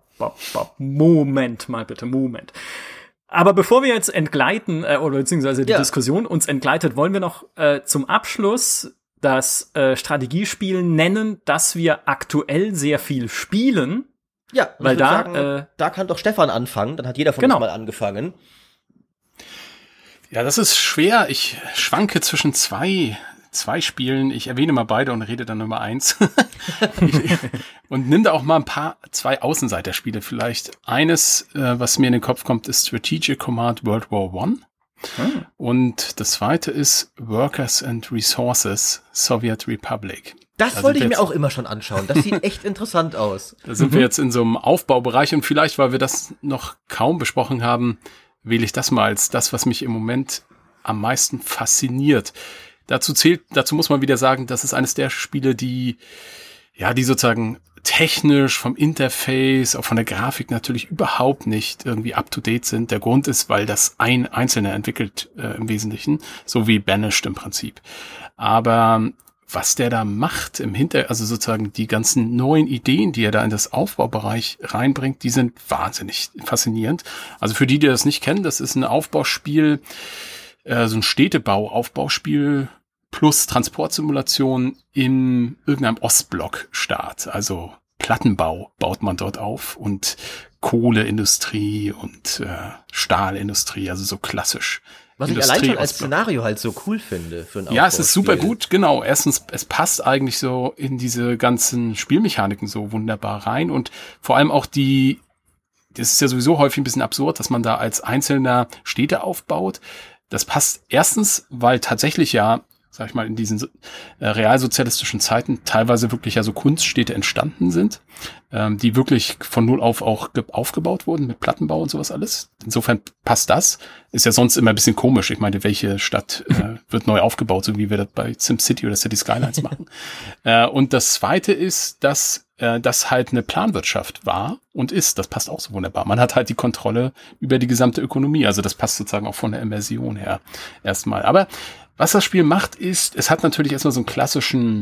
Moment mal bitte, Moment. Aber bevor wir jetzt entgleiten, oder beziehungsweise die Diskussion uns entgleitet, wollen wir noch zum Abschluss das Strategiespiel nennen, das wir aktuell sehr viel spielen. Ja, weil da kann doch Stefan anfangen, dann hat jeder von uns mal angefangen. Ja, das ist schwer. Ich schwanke zwischen zwei Spielen. Ich erwähne mal beide und rede dann über eins. Und nimm da auch mal zwei Außenseiterspiele vielleicht. Eines, was mir in den Kopf kommt, ist Strategic Command World War I. Und das zweite ist Workers and Resources Soviet Republic. Das wollte ich mir auch immer schon anschauen. Das sieht echt interessant aus. Da sind wir jetzt in so einem Aufbaubereich und vielleicht, weil wir das noch kaum besprochen haben, wähle ich das mal als das, was mich im Moment am meisten fasziniert. Dazu muss man wieder sagen, das ist eines der Spiele, die sozusagen technisch, vom Interface, auch von der Grafik natürlich überhaupt nicht irgendwie up-to-date sind. Der Grund ist, weil das ein Einzelner entwickelt im Wesentlichen, so wie Banished im Prinzip. Aber was der da macht also sozusagen die ganzen neuen Ideen, die er da in das Aufbaubereich reinbringt, die sind wahnsinnig faszinierend. Also für die das nicht kennen, das ist ein Aufbauspiel, so ein Städtebau-Aufbauspiel plus Transportsimulation in irgendeinem Ostblock-Staat. Also Plattenbau baut man dort auf und Kohleindustrie und Stahlindustrie, also so klassisch. Was ich allein schon als Szenario halt so cool finde für ein Aufbauspiel. Ja, es ist super gut, genau. Erstens, es passt eigentlich so in diese ganzen Spielmechaniken so wunderbar rein und vor allem auch das ist ja sowieso häufig ein bisschen absurd, dass man da als einzelner Städte aufbaut. Das passt erstens, weil tatsächlich ja, sag ich mal, in diesen realsozialistischen Zeiten teilweise wirklich ja so Kunststädte entstanden sind, die wirklich von null auf auch aufgebaut wurden mit Plattenbau und sowas alles. Insofern passt das. Ist ja sonst immer ein bisschen komisch. Ich meine, welche Stadt wird neu aufgebaut, so wie wir das bei SimCity oder City Skylines machen. Und das Zweite ist, dass das halt eine Planwirtschaft war und ist. Das passt auch so wunderbar. Man hat halt die Kontrolle über die gesamte Ökonomie. Also das passt sozusagen auch von der Immersion her erstmal. Aber was das Spiel macht, ist, es hat natürlich erstmal so einen klassischen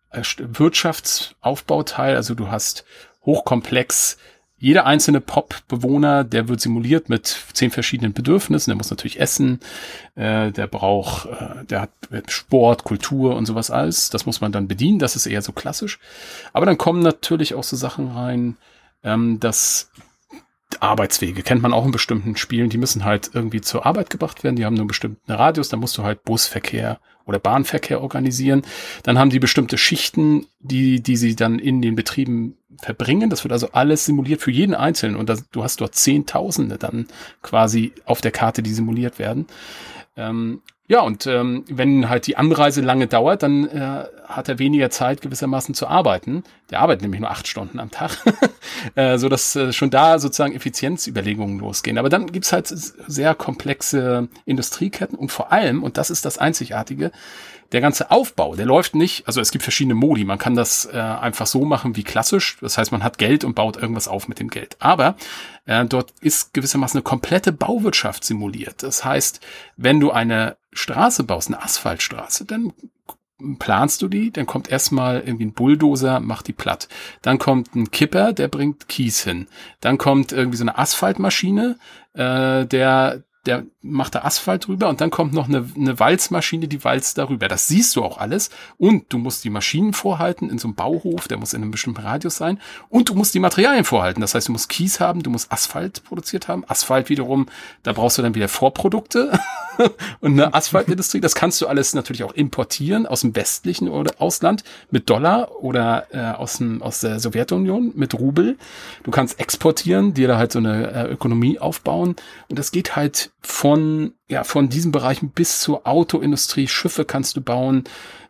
Wirtschaftsaufbauteil. Also du hast hochkomplex, jeder einzelne Pop-Bewohner, der wird simuliert mit 10 verschiedenen Bedürfnissen. Der muss natürlich essen, der hat Sport, Kultur und sowas alles. Das muss man dann bedienen. Das ist eher so klassisch. Aber dann kommen natürlich auch so Sachen rein, dass Arbeitswege kennt man auch in bestimmten Spielen, die müssen halt irgendwie zur Arbeit gebracht werden, die haben nur einen bestimmten Radius, da musst du halt Busverkehr oder Bahnverkehr organisieren. Dann haben die bestimmte Schichten, die sie dann in den Betrieben verbringen. Das wird also alles simuliert für jeden Einzelnen und du hast dort Zehntausende dann quasi auf der Karte, die simuliert werden. Wenn halt die Anreise lange dauert, dann hat er weniger Zeit gewissermaßen zu arbeiten. Der arbeitet nämlich nur 8 Stunden am Tag, sodass schon da sozusagen Effizienzüberlegungen losgehen. Aber dann gibt's halt sehr komplexe Industrieketten und vor allem, und das ist das Einzigartige, der ganze Aufbau, der läuft nicht, also es gibt verschiedene Modi, man kann das einfach so machen wie klassisch, das heißt, man hat Geld und baut irgendwas auf mit dem Geld. Aber dort ist gewissermaßen eine komplette Bauwirtschaft simuliert. Das heißt, wenn du eine Straße baust, eine Asphaltstraße, dann planst du die, dann kommt erstmal irgendwie ein Bulldozer, macht die platt. Dann kommt ein Kipper, der bringt Kies hin. Dann kommt irgendwie so eine Asphaltmaschine, der macht da Asphalt drüber und dann kommt noch eine Walzmaschine, die walzt darüber. Das siehst du auch alles und du musst die Maschinen vorhalten in so einem Bauhof, der muss in einem bestimmten Radius sein und du musst die Materialien vorhalten. Das heißt, du musst Kies haben, du musst Asphalt produziert haben. Asphalt wiederum, da brauchst du dann wieder Vorprodukte und eine Asphaltindustrie. Das kannst du alles natürlich auch importieren aus dem westlichen oder Ausland mit Dollar oder aus der Sowjetunion mit Rubel. Du kannst exportieren, dir da halt so eine Ökonomie aufbauen und das geht halt von diesen Bereichen bis zur Autoindustrie, Schiffe kannst du bauen,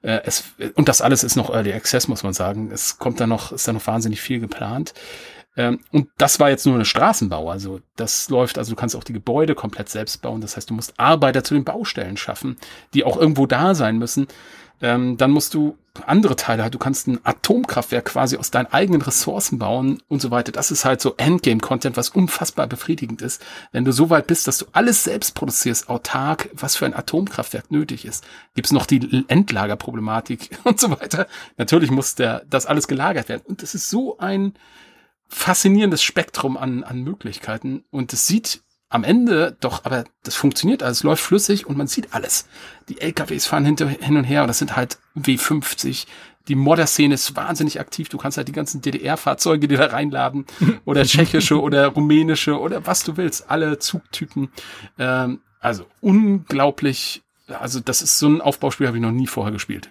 und das alles ist noch Early Access, muss man sagen. Ist da noch wahnsinnig viel geplant. Und das war jetzt nur eine Straßenbau, also du kannst auch die Gebäude komplett selbst bauen, das heißt, du musst Arbeiter zu den Baustellen schaffen, die auch irgendwo da sein müssen. Dann musst du andere Teile halt, du kannst ein Atomkraftwerk quasi aus deinen eigenen Ressourcen bauen und so weiter. Das ist halt so Endgame-Content, was unfassbar befriedigend ist. Wenn du so weit bist, dass du alles selbst produzierst, autark, was für ein Atomkraftwerk nötig ist. Gibt's noch die Endlagerproblematik und so weiter. Natürlich muss das alles gelagert werden. Und es ist so ein faszinierendes Spektrum an Möglichkeiten. Und es sieht am Ende doch, aber das funktioniert alles, läuft flüssig und man sieht alles. Die LKWs fahren hin und her und das sind halt W50. Die Modder-Szene ist wahnsinnig aktiv. Du kannst halt die ganzen DDR-Fahrzeuge dir da reinladen oder tschechische oder rumänische oder was du willst. Alle Zugtypen. Also unglaublich. Also das ist so ein Aufbauspiel, habe ich noch nie vorher gespielt.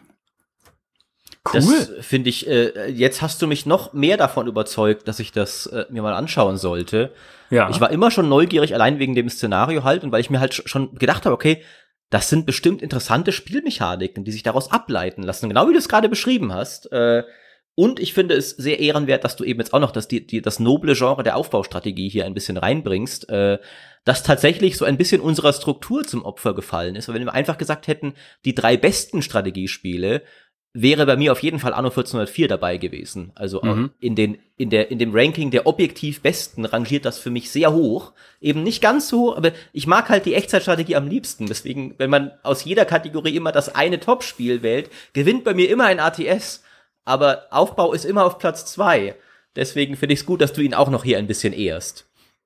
Cool. Das finde ich, jetzt hast du mich noch mehr davon überzeugt, dass ich das mir mal anschauen sollte. Ja. Ich war immer schon neugierig, allein wegen dem Szenario halt, und weil ich mir halt schon gedacht habe, okay, das sind bestimmt interessante Spielmechaniken, die sich daraus ableiten lassen, genau wie du es gerade beschrieben hast. Und ich finde es sehr ehrenwert, dass du eben jetzt auch noch das noble Genre der Aufbaustrategie hier ein bisschen reinbringst, das tatsächlich so ein bisschen unserer Struktur zum Opfer gefallen ist. Weil wenn wir einfach gesagt hätten, die 3 besten Strategiespiele, wäre bei mir auf jeden Fall Anno 1404 dabei gewesen. Also in dem Ranking der objektiv Besten rangiert das für mich sehr hoch. Eben nicht ganz so, aber ich mag halt die Echtzeitstrategie am liebsten. Deswegen, wenn man aus jeder Kategorie immer das eine Top-Spiel wählt, gewinnt bei mir immer ein ATS. Aber Aufbau ist immer auf Platz 2. Deswegen finde ich es gut, dass du ihn auch noch hier ein bisschen ehrst.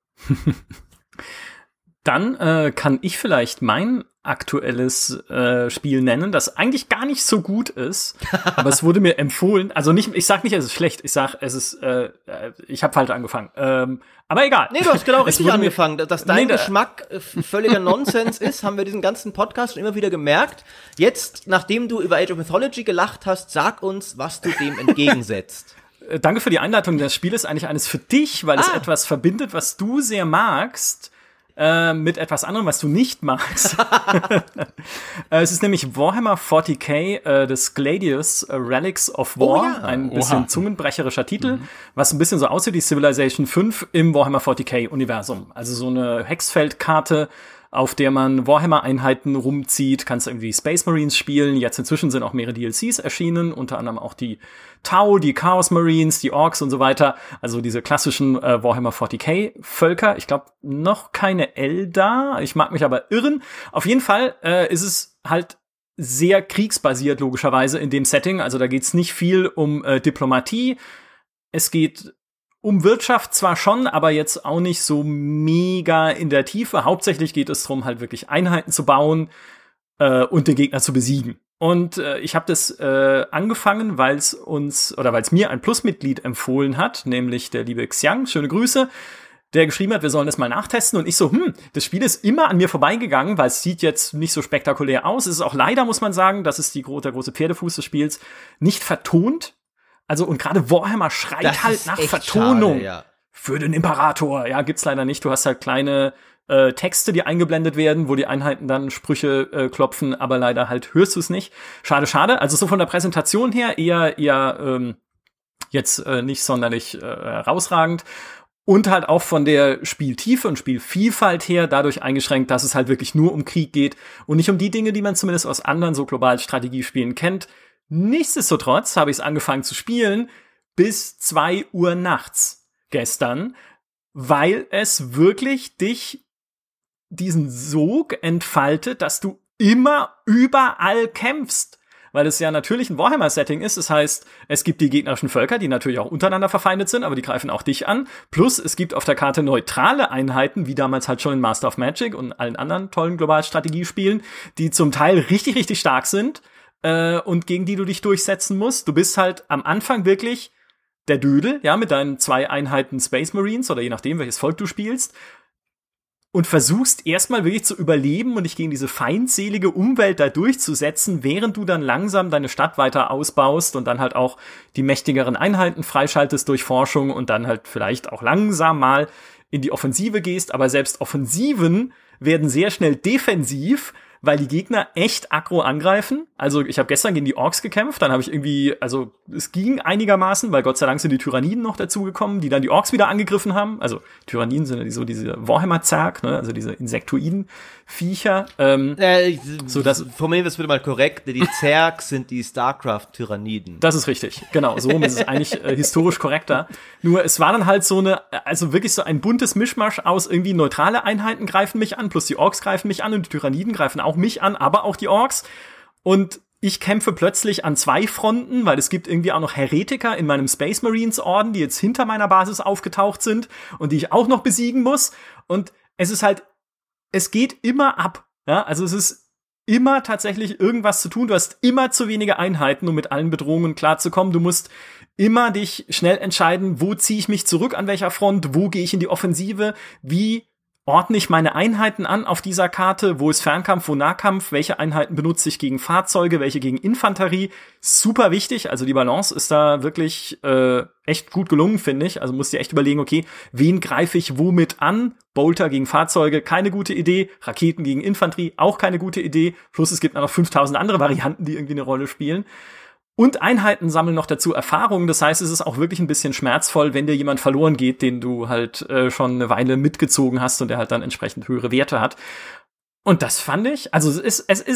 Dann kann ich vielleicht mein aktuelles Spiel nennen, das eigentlich gar nicht so gut ist, aber es wurde mir empfohlen. Also nicht, ich sag nicht, es ist schlecht, ich sag, es ist, ich habe falsch angefangen. Aber egal. Nee, du hast genau richtig angefangen. Dass dein Geschmack völliger Nonsens ist, haben wir diesen ganzen Podcast schon immer wieder gemerkt. Jetzt, nachdem du über Age of Mythology gelacht hast, sag uns, was du dem entgegensetzt. Danke für die Einleitung. Das Spiel ist eigentlich eines für dich, weil es etwas verbindet, was du sehr magst, mit etwas anderem, was du nicht magst. Es ist nämlich Warhammer 40k, des Gladius Relics of War, ein bisschen zungenbrecherischer Titel, was ein bisschen so aussieht wie Civilization 5 im Warhammer 40k-Universum. Also so eine Hexfeldkarte, auf der man Warhammer-Einheiten rumzieht, kannst irgendwie Space Marines spielen. Jetzt inzwischen sind auch mehrere DLCs erschienen, unter anderem auch die Tau, die Chaos Marines, die Orks und so weiter. Also diese klassischen Warhammer 40k-Völker. Ich glaube, noch keine Eldar. Ich mag mich aber irren. Auf jeden Fall ist es halt sehr kriegsbasiert, logischerweise, in dem Setting. Also da geht's nicht viel um Diplomatie. Es geht um Wirtschaft zwar schon, aber jetzt auch nicht so mega in der Tiefe. Hauptsächlich geht es darum, halt wirklich Einheiten zu bauen und den Gegner zu besiegen. Und ich habe das angefangen, weil es mir ein Plus-Mitglied empfohlen hat, nämlich der liebe Xiang, schöne Grüße, der geschrieben hat, wir sollen das mal nachtesten. Und ich so, das Spiel ist immer an mir vorbeigegangen, weil es sieht jetzt nicht so spektakulär aus. Es ist auch leider, muss man sagen, das ist der große Pferdefuß des Spiels, nicht vertont. Also, und gerade Warhammer schreit das halt nach Vertonung. Schade, ja. Für den Imperator. Ja, gibt's leider nicht. Du hast halt kleine Texte, die eingeblendet werden, wo die Einheiten dann Sprüche klopfen, aber leider halt hörst du es nicht. Schade, schade. Also so von der Präsentation her eher jetzt nicht sonderlich herausragend. Und halt auch von der Spieltiefe und Spielvielfalt her dadurch eingeschränkt, dass es halt wirklich nur um Krieg geht und nicht um die Dinge, die man zumindest aus anderen so globalen Strategiespielen kennt. Nichtsdestotrotz habe ich es angefangen zu spielen bis 2 Uhr nachts gestern, weil es wirklich diesen Sog entfaltet, dass du immer überall kämpfst. Weil es ja natürlich ein Warhammer-Setting ist. Das heißt, es gibt die gegnerischen Völker, die natürlich auch untereinander verfeindet sind, aber die greifen auch dich an. Plus, es gibt auf der Karte neutrale Einheiten, wie damals halt schon in Master of Magic und allen anderen tollen Globalstrategiespielen, die zum Teil richtig, richtig stark sind. Und gegen die du dich durchsetzen musst. Du bist halt am Anfang wirklich der Dödel, ja, mit deinen 2 Einheiten Space Marines oder je nachdem, welches Volk du spielst und versuchst erstmal wirklich zu überleben und dich gegen diese feindselige Umwelt da durchzusetzen, während du dann langsam deine Stadt weiter ausbaust und dann halt auch die mächtigeren Einheiten freischaltest durch Forschung und dann halt vielleicht auch langsam mal in die Offensive gehst. Aber selbst Offensiven werden sehr schnell defensiv, weil die Gegner echt aggro angreifen. Also ich habe gestern gegen die Orks gekämpft, dann habe ich irgendwie, also es ging einigermaßen, weil Gott sei Dank sind die Tyranniden noch dazugekommen, die dann die Orks wieder angegriffen haben. Also Tyranniden sind ja so diese Warhammer-Zerg, ne? Also diese Insektoiden-Viecher. So das formulieren wir es bitte mal korrekt, die Zerg sind die StarCraft-Tyranniden. Das ist richtig, genau, so ist es eigentlich historisch korrekter. Nur es war dann halt so also wirklich so ein buntes Mischmasch aus irgendwie neutrale Einheiten greifen mich an, plus die Orks greifen mich an und die Tyranniden greifen auch mich an, aber auch die Orks. Und ich kämpfe plötzlich an 2 Fronten, weil es gibt irgendwie auch noch Heretiker in meinem Space Marines Orden, die jetzt hinter meiner Basis aufgetaucht sind und die ich auch noch besiegen muss. Und es ist halt, es geht immer ab. Ja, also es ist immer tatsächlich irgendwas zu tun. Du hast immer zu wenige Einheiten, um mit allen Bedrohungen klarzukommen. Du musst immer dich schnell entscheiden, wo ziehe ich mich zurück, an welcher Front, wo gehe ich in die Offensive, wie ordne ich meine Einheiten an auf dieser Karte, wo ist Fernkampf, wo Nahkampf, welche Einheiten benutze ich gegen Fahrzeuge, welche gegen Infanterie. Super wichtig, also die Balance ist da wirklich echt gut gelungen, finde ich. Also musst dir echt überlegen, okay, wen greife ich womit an? Bolter gegen Fahrzeuge, keine gute Idee. Raketen gegen Infanterie, auch keine gute Idee. Plus es gibt noch 5000 andere Varianten, die irgendwie eine Rolle spielen. Und Einheiten sammeln noch dazu Erfahrungen. Das heißt, es ist auch wirklich ein bisschen schmerzvoll, wenn dir jemand verloren geht, den du halt schon eine Weile mitgezogen hast und der halt dann entsprechend höhere Werte hat. Und das fand ich, also es ist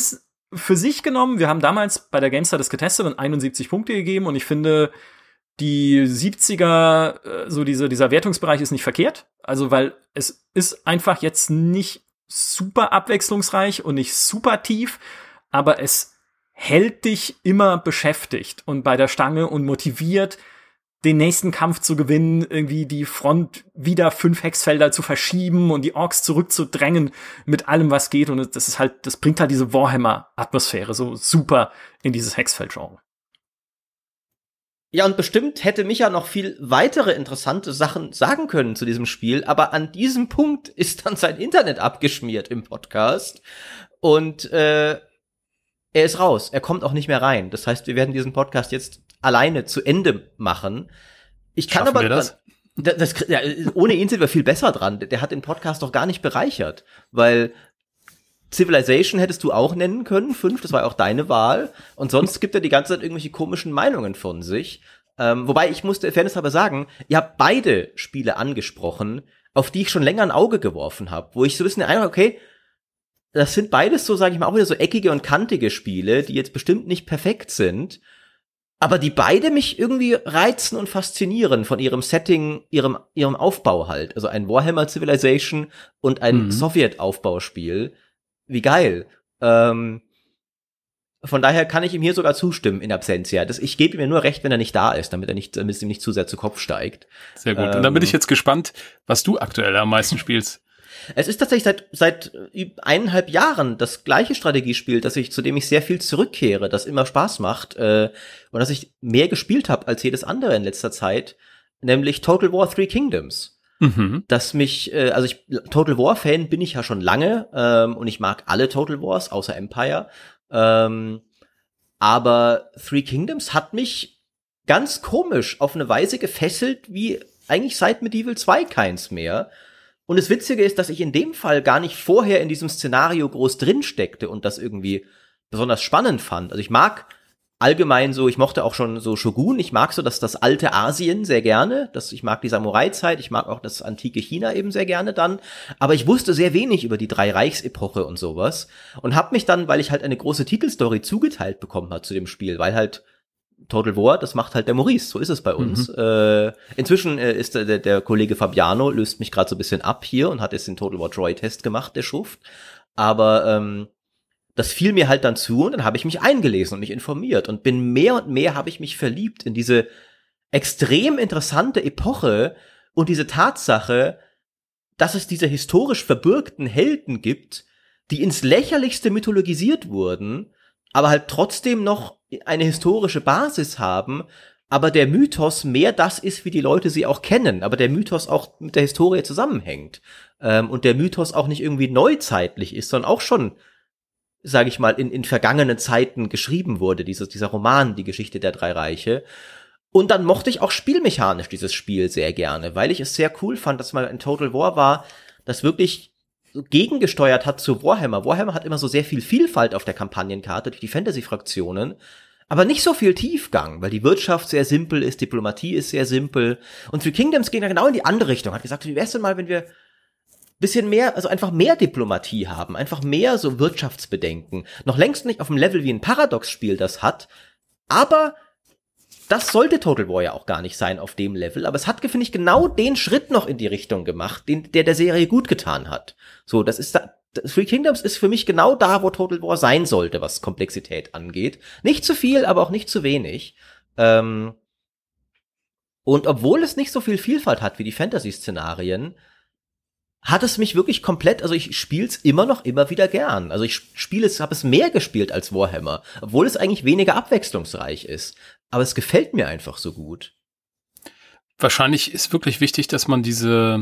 für sich genommen, wir haben damals bei der GameStar das getestet und 71 Punkte gegeben und ich finde, die 70er, so dieser Wertungsbereich ist nicht verkehrt. Also, weil es ist einfach jetzt nicht super abwechslungsreich und nicht super tief, aber es hält dich immer beschäftigt und bei der Stange und motiviert, den nächsten Kampf zu gewinnen, irgendwie die Front wieder 5 Hexfelder zu verschieben und die Orks zurückzudrängen mit allem, was geht. Und das bringt halt diese Warhammer-Atmosphäre so super in dieses Hexfeld-Genre. Ja, und bestimmt hätte Micha noch viel weitere interessante Sachen sagen können zu diesem Spiel, aber an diesem Punkt ist dann sein Internet abgeschmiert im Podcast und er ist raus. Er kommt auch nicht mehr rein. Das heißt, wir werden diesen Podcast jetzt alleine zu Ende machen. Ich kann Schaffen aber wir das? Ja, ohne ihn sind wir viel besser dran. Der hat den Podcast doch gar nicht bereichert, weil Civilization hättest du auch nennen können, 5, das war ja auch deine Wahl. Und sonst gibt er die ganze Zeit irgendwelche komischen Meinungen von sich. Wobei, ich musste fairness aber sagen, ihr habt beide Spiele angesprochen, auf die ich schon länger ein Auge geworfen habe, wo ich so ein bisschen den Eindruck, okay, das sind beides so, sage ich mal, auch wieder so eckige und kantige Spiele, die jetzt bestimmt nicht perfekt sind, aber die beide mich irgendwie reizen und faszinieren von ihrem Setting, ihrem Aufbau halt. Also ein Warhammer Civilization und ein Sowjet-Aufbauspiel. Wie geil. Von daher kann ich ihm hier sogar zustimmen in Absentia. Ich gebe ihm ja nur recht, wenn er nicht da ist, damit es ihm nicht zu sehr zu Kopf steigt. Sehr gut. Und dann bin ich jetzt gespannt, was du aktuell am meisten spielst. Es ist tatsächlich seit 1,5 Jahren das gleiche Strategiespiel, zu dem ich sehr viel zurückkehre, das immer Spaß macht und das ich mehr gespielt habe als jedes andere in letzter Zeit, nämlich Total War Three Kingdoms. Das mich, Total War Fan bin ich ja schon lange und ich mag alle Total Wars außer Empire, aber Three Kingdoms hat mich ganz komisch auf eine Weise gefesselt wie eigentlich seit Medieval 2 keins mehr. Und das Witzige ist, dass ich in dem Fall gar nicht vorher in diesem Szenario groß drin steckte und das irgendwie besonders spannend fand. Also ich mag allgemein so, ich mochte auch schon so Shogun, ich mag so das alte Asien sehr gerne, ich mag die Samurai-Zeit, ich mag auch das antike China eben sehr gerne dann, aber ich wusste sehr wenig über die Drei-Reichs-Epoche und sowas und hab mich dann, weil ich halt eine große Titelstory zugeteilt bekommen hat zu dem Spiel, weil halt Total War, das macht halt der Maurice, so ist es bei uns. Inzwischen ist der Kollege Fabiano, löst mich gerade so ein bisschen ab hier und hat jetzt den Total War Troy-Test gemacht, der Schuft. Aber das fiel mir halt dann zu und dann habe ich mich eingelesen und mich informiert und bin mehr und mehr habe ich mich verliebt in diese extrem interessante Epoche und diese Tatsache, dass es diese historisch verbürgten Helden gibt, die ins Lächerlichste mythologisiert wurden, aber halt trotzdem noch eine historische Basis haben, aber der Mythos mehr das ist, wie die Leute sie auch kennen, aber der Mythos auch mit der Historie zusammenhängt und der Mythos auch nicht irgendwie neuzeitlich ist, sondern auch schon, sage ich mal, in vergangenen Zeiten geschrieben wurde, dieser Roman, die Geschichte der drei Reiche. Und dann mochte ich auch spielmechanisch dieses Spiel sehr gerne, weil ich es sehr cool fand, dass mal ein Total War war, das wirklich so gegengesteuert hat zu Warhammer. Warhammer hat immer so sehr viel Vielfalt auf der Kampagnenkarte durch die Fantasy-Fraktionen, aber nicht so viel Tiefgang, weil die Wirtschaft sehr simpel ist, Diplomatie ist sehr simpel. Und Three Kingdoms ging ja genau in die andere Richtung. Hat gesagt, wie wär's denn mal, wenn wir bisschen mehr, also einfach mehr Diplomatie haben, einfach mehr so Wirtschaftsbedenken. Noch längst nicht auf dem Level wie ein Paradox-Spiel das hat, aber das sollte Total War ja auch gar nicht sein auf dem Level, aber es hat, finde ich, genau den Schritt noch in die Richtung gemacht, der Serie gut getan hat. So, Three Kingdoms ist für mich genau da, wo Total War sein sollte, was Komplexität angeht. Nicht zu viel, aber auch nicht zu wenig. Und obwohl es nicht so viel Vielfalt hat wie die Fantasy-Szenarien, hat es mich wirklich komplett, also ich spiel's immer wieder gern. Also ich habe es mehr gespielt als Warhammer, obwohl es eigentlich weniger abwechslungsreich ist. Aber es gefällt mir einfach so gut. Wahrscheinlich ist wirklich wichtig, dass man diese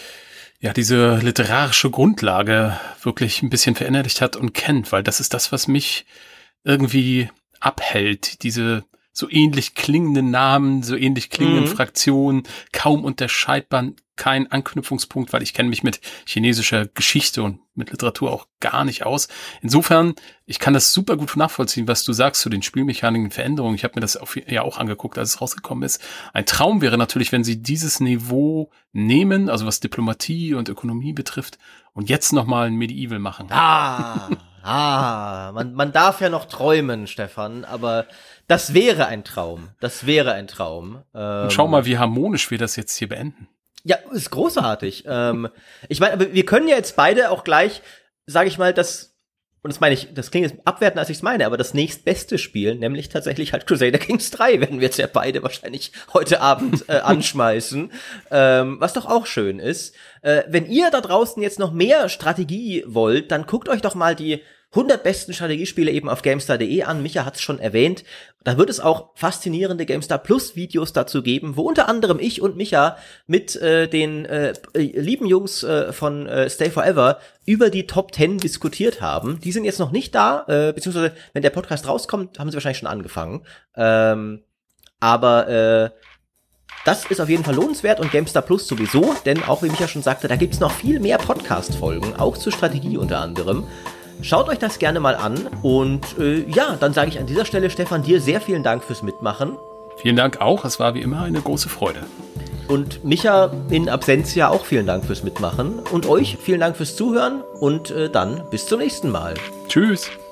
literarische Grundlage wirklich ein bisschen verinnerlicht hat und kennt, weil das ist das, was mich irgendwie abhält. Diese so ähnlich klingenden Namen, so ähnlich klingenden Fraktionen, kaum unterscheidbar, kein Anknüpfungspunkt, weil ich kenne mich mit chinesischer Geschichte und mit Literatur auch gar nicht aus. Insofern, ich kann das super gut nachvollziehen, was du sagst zu den Spielmechaniken Veränderungen. Ich habe mir das auch angeguckt, als es rausgekommen ist. Ein Traum wäre natürlich, wenn sie dieses Niveau nehmen, also was Diplomatie und Ökonomie betrifft, und jetzt nochmal ein Medieval machen. Man darf ja noch träumen, Stefan, aber das wäre ein Traum. Und schau mal, wie harmonisch wir das jetzt hier beenden. Ja, ist großartig. Ich meine, aber wir können ja jetzt beide auch gleich, sage ich mal, und das meine ich, das klingt jetzt abwertend, als ich es meine, aber das nächstbeste Spiel, nämlich tatsächlich halt Crusader Kings 3, werden wir jetzt ja beide wahrscheinlich heute Abend anschmeißen, was doch auch schön ist. Wenn ihr da draußen jetzt noch mehr Strategie wollt, dann guckt euch doch mal die 100 besten Strategiespiele eben auf GameStar.de an. Micha hat's schon erwähnt. Da wird es auch faszinierende GameStar Plus Videos dazu geben, wo unter anderem ich und Micha mit den lieben Jungs von Stay Forever über die Top 10 diskutiert haben. Die sind jetzt noch nicht da, beziehungsweise wenn der Podcast rauskommt, haben sie wahrscheinlich schon angefangen. Aber das ist auf jeden Fall lohnenswert und GameStar Plus sowieso, denn auch wie Micha schon sagte, da gibt's noch viel mehr Podcast-Folgen, auch zur Strategie unter anderem. Schaut euch das gerne mal an und ja, dann sage ich an dieser Stelle, Stefan, dir sehr vielen Dank fürs Mitmachen. Vielen Dank auch, es war wie immer eine große Freude. Und Micha in Absentia auch vielen Dank fürs Mitmachen und euch vielen Dank fürs Zuhören und dann bis zum nächsten Mal. Tschüss.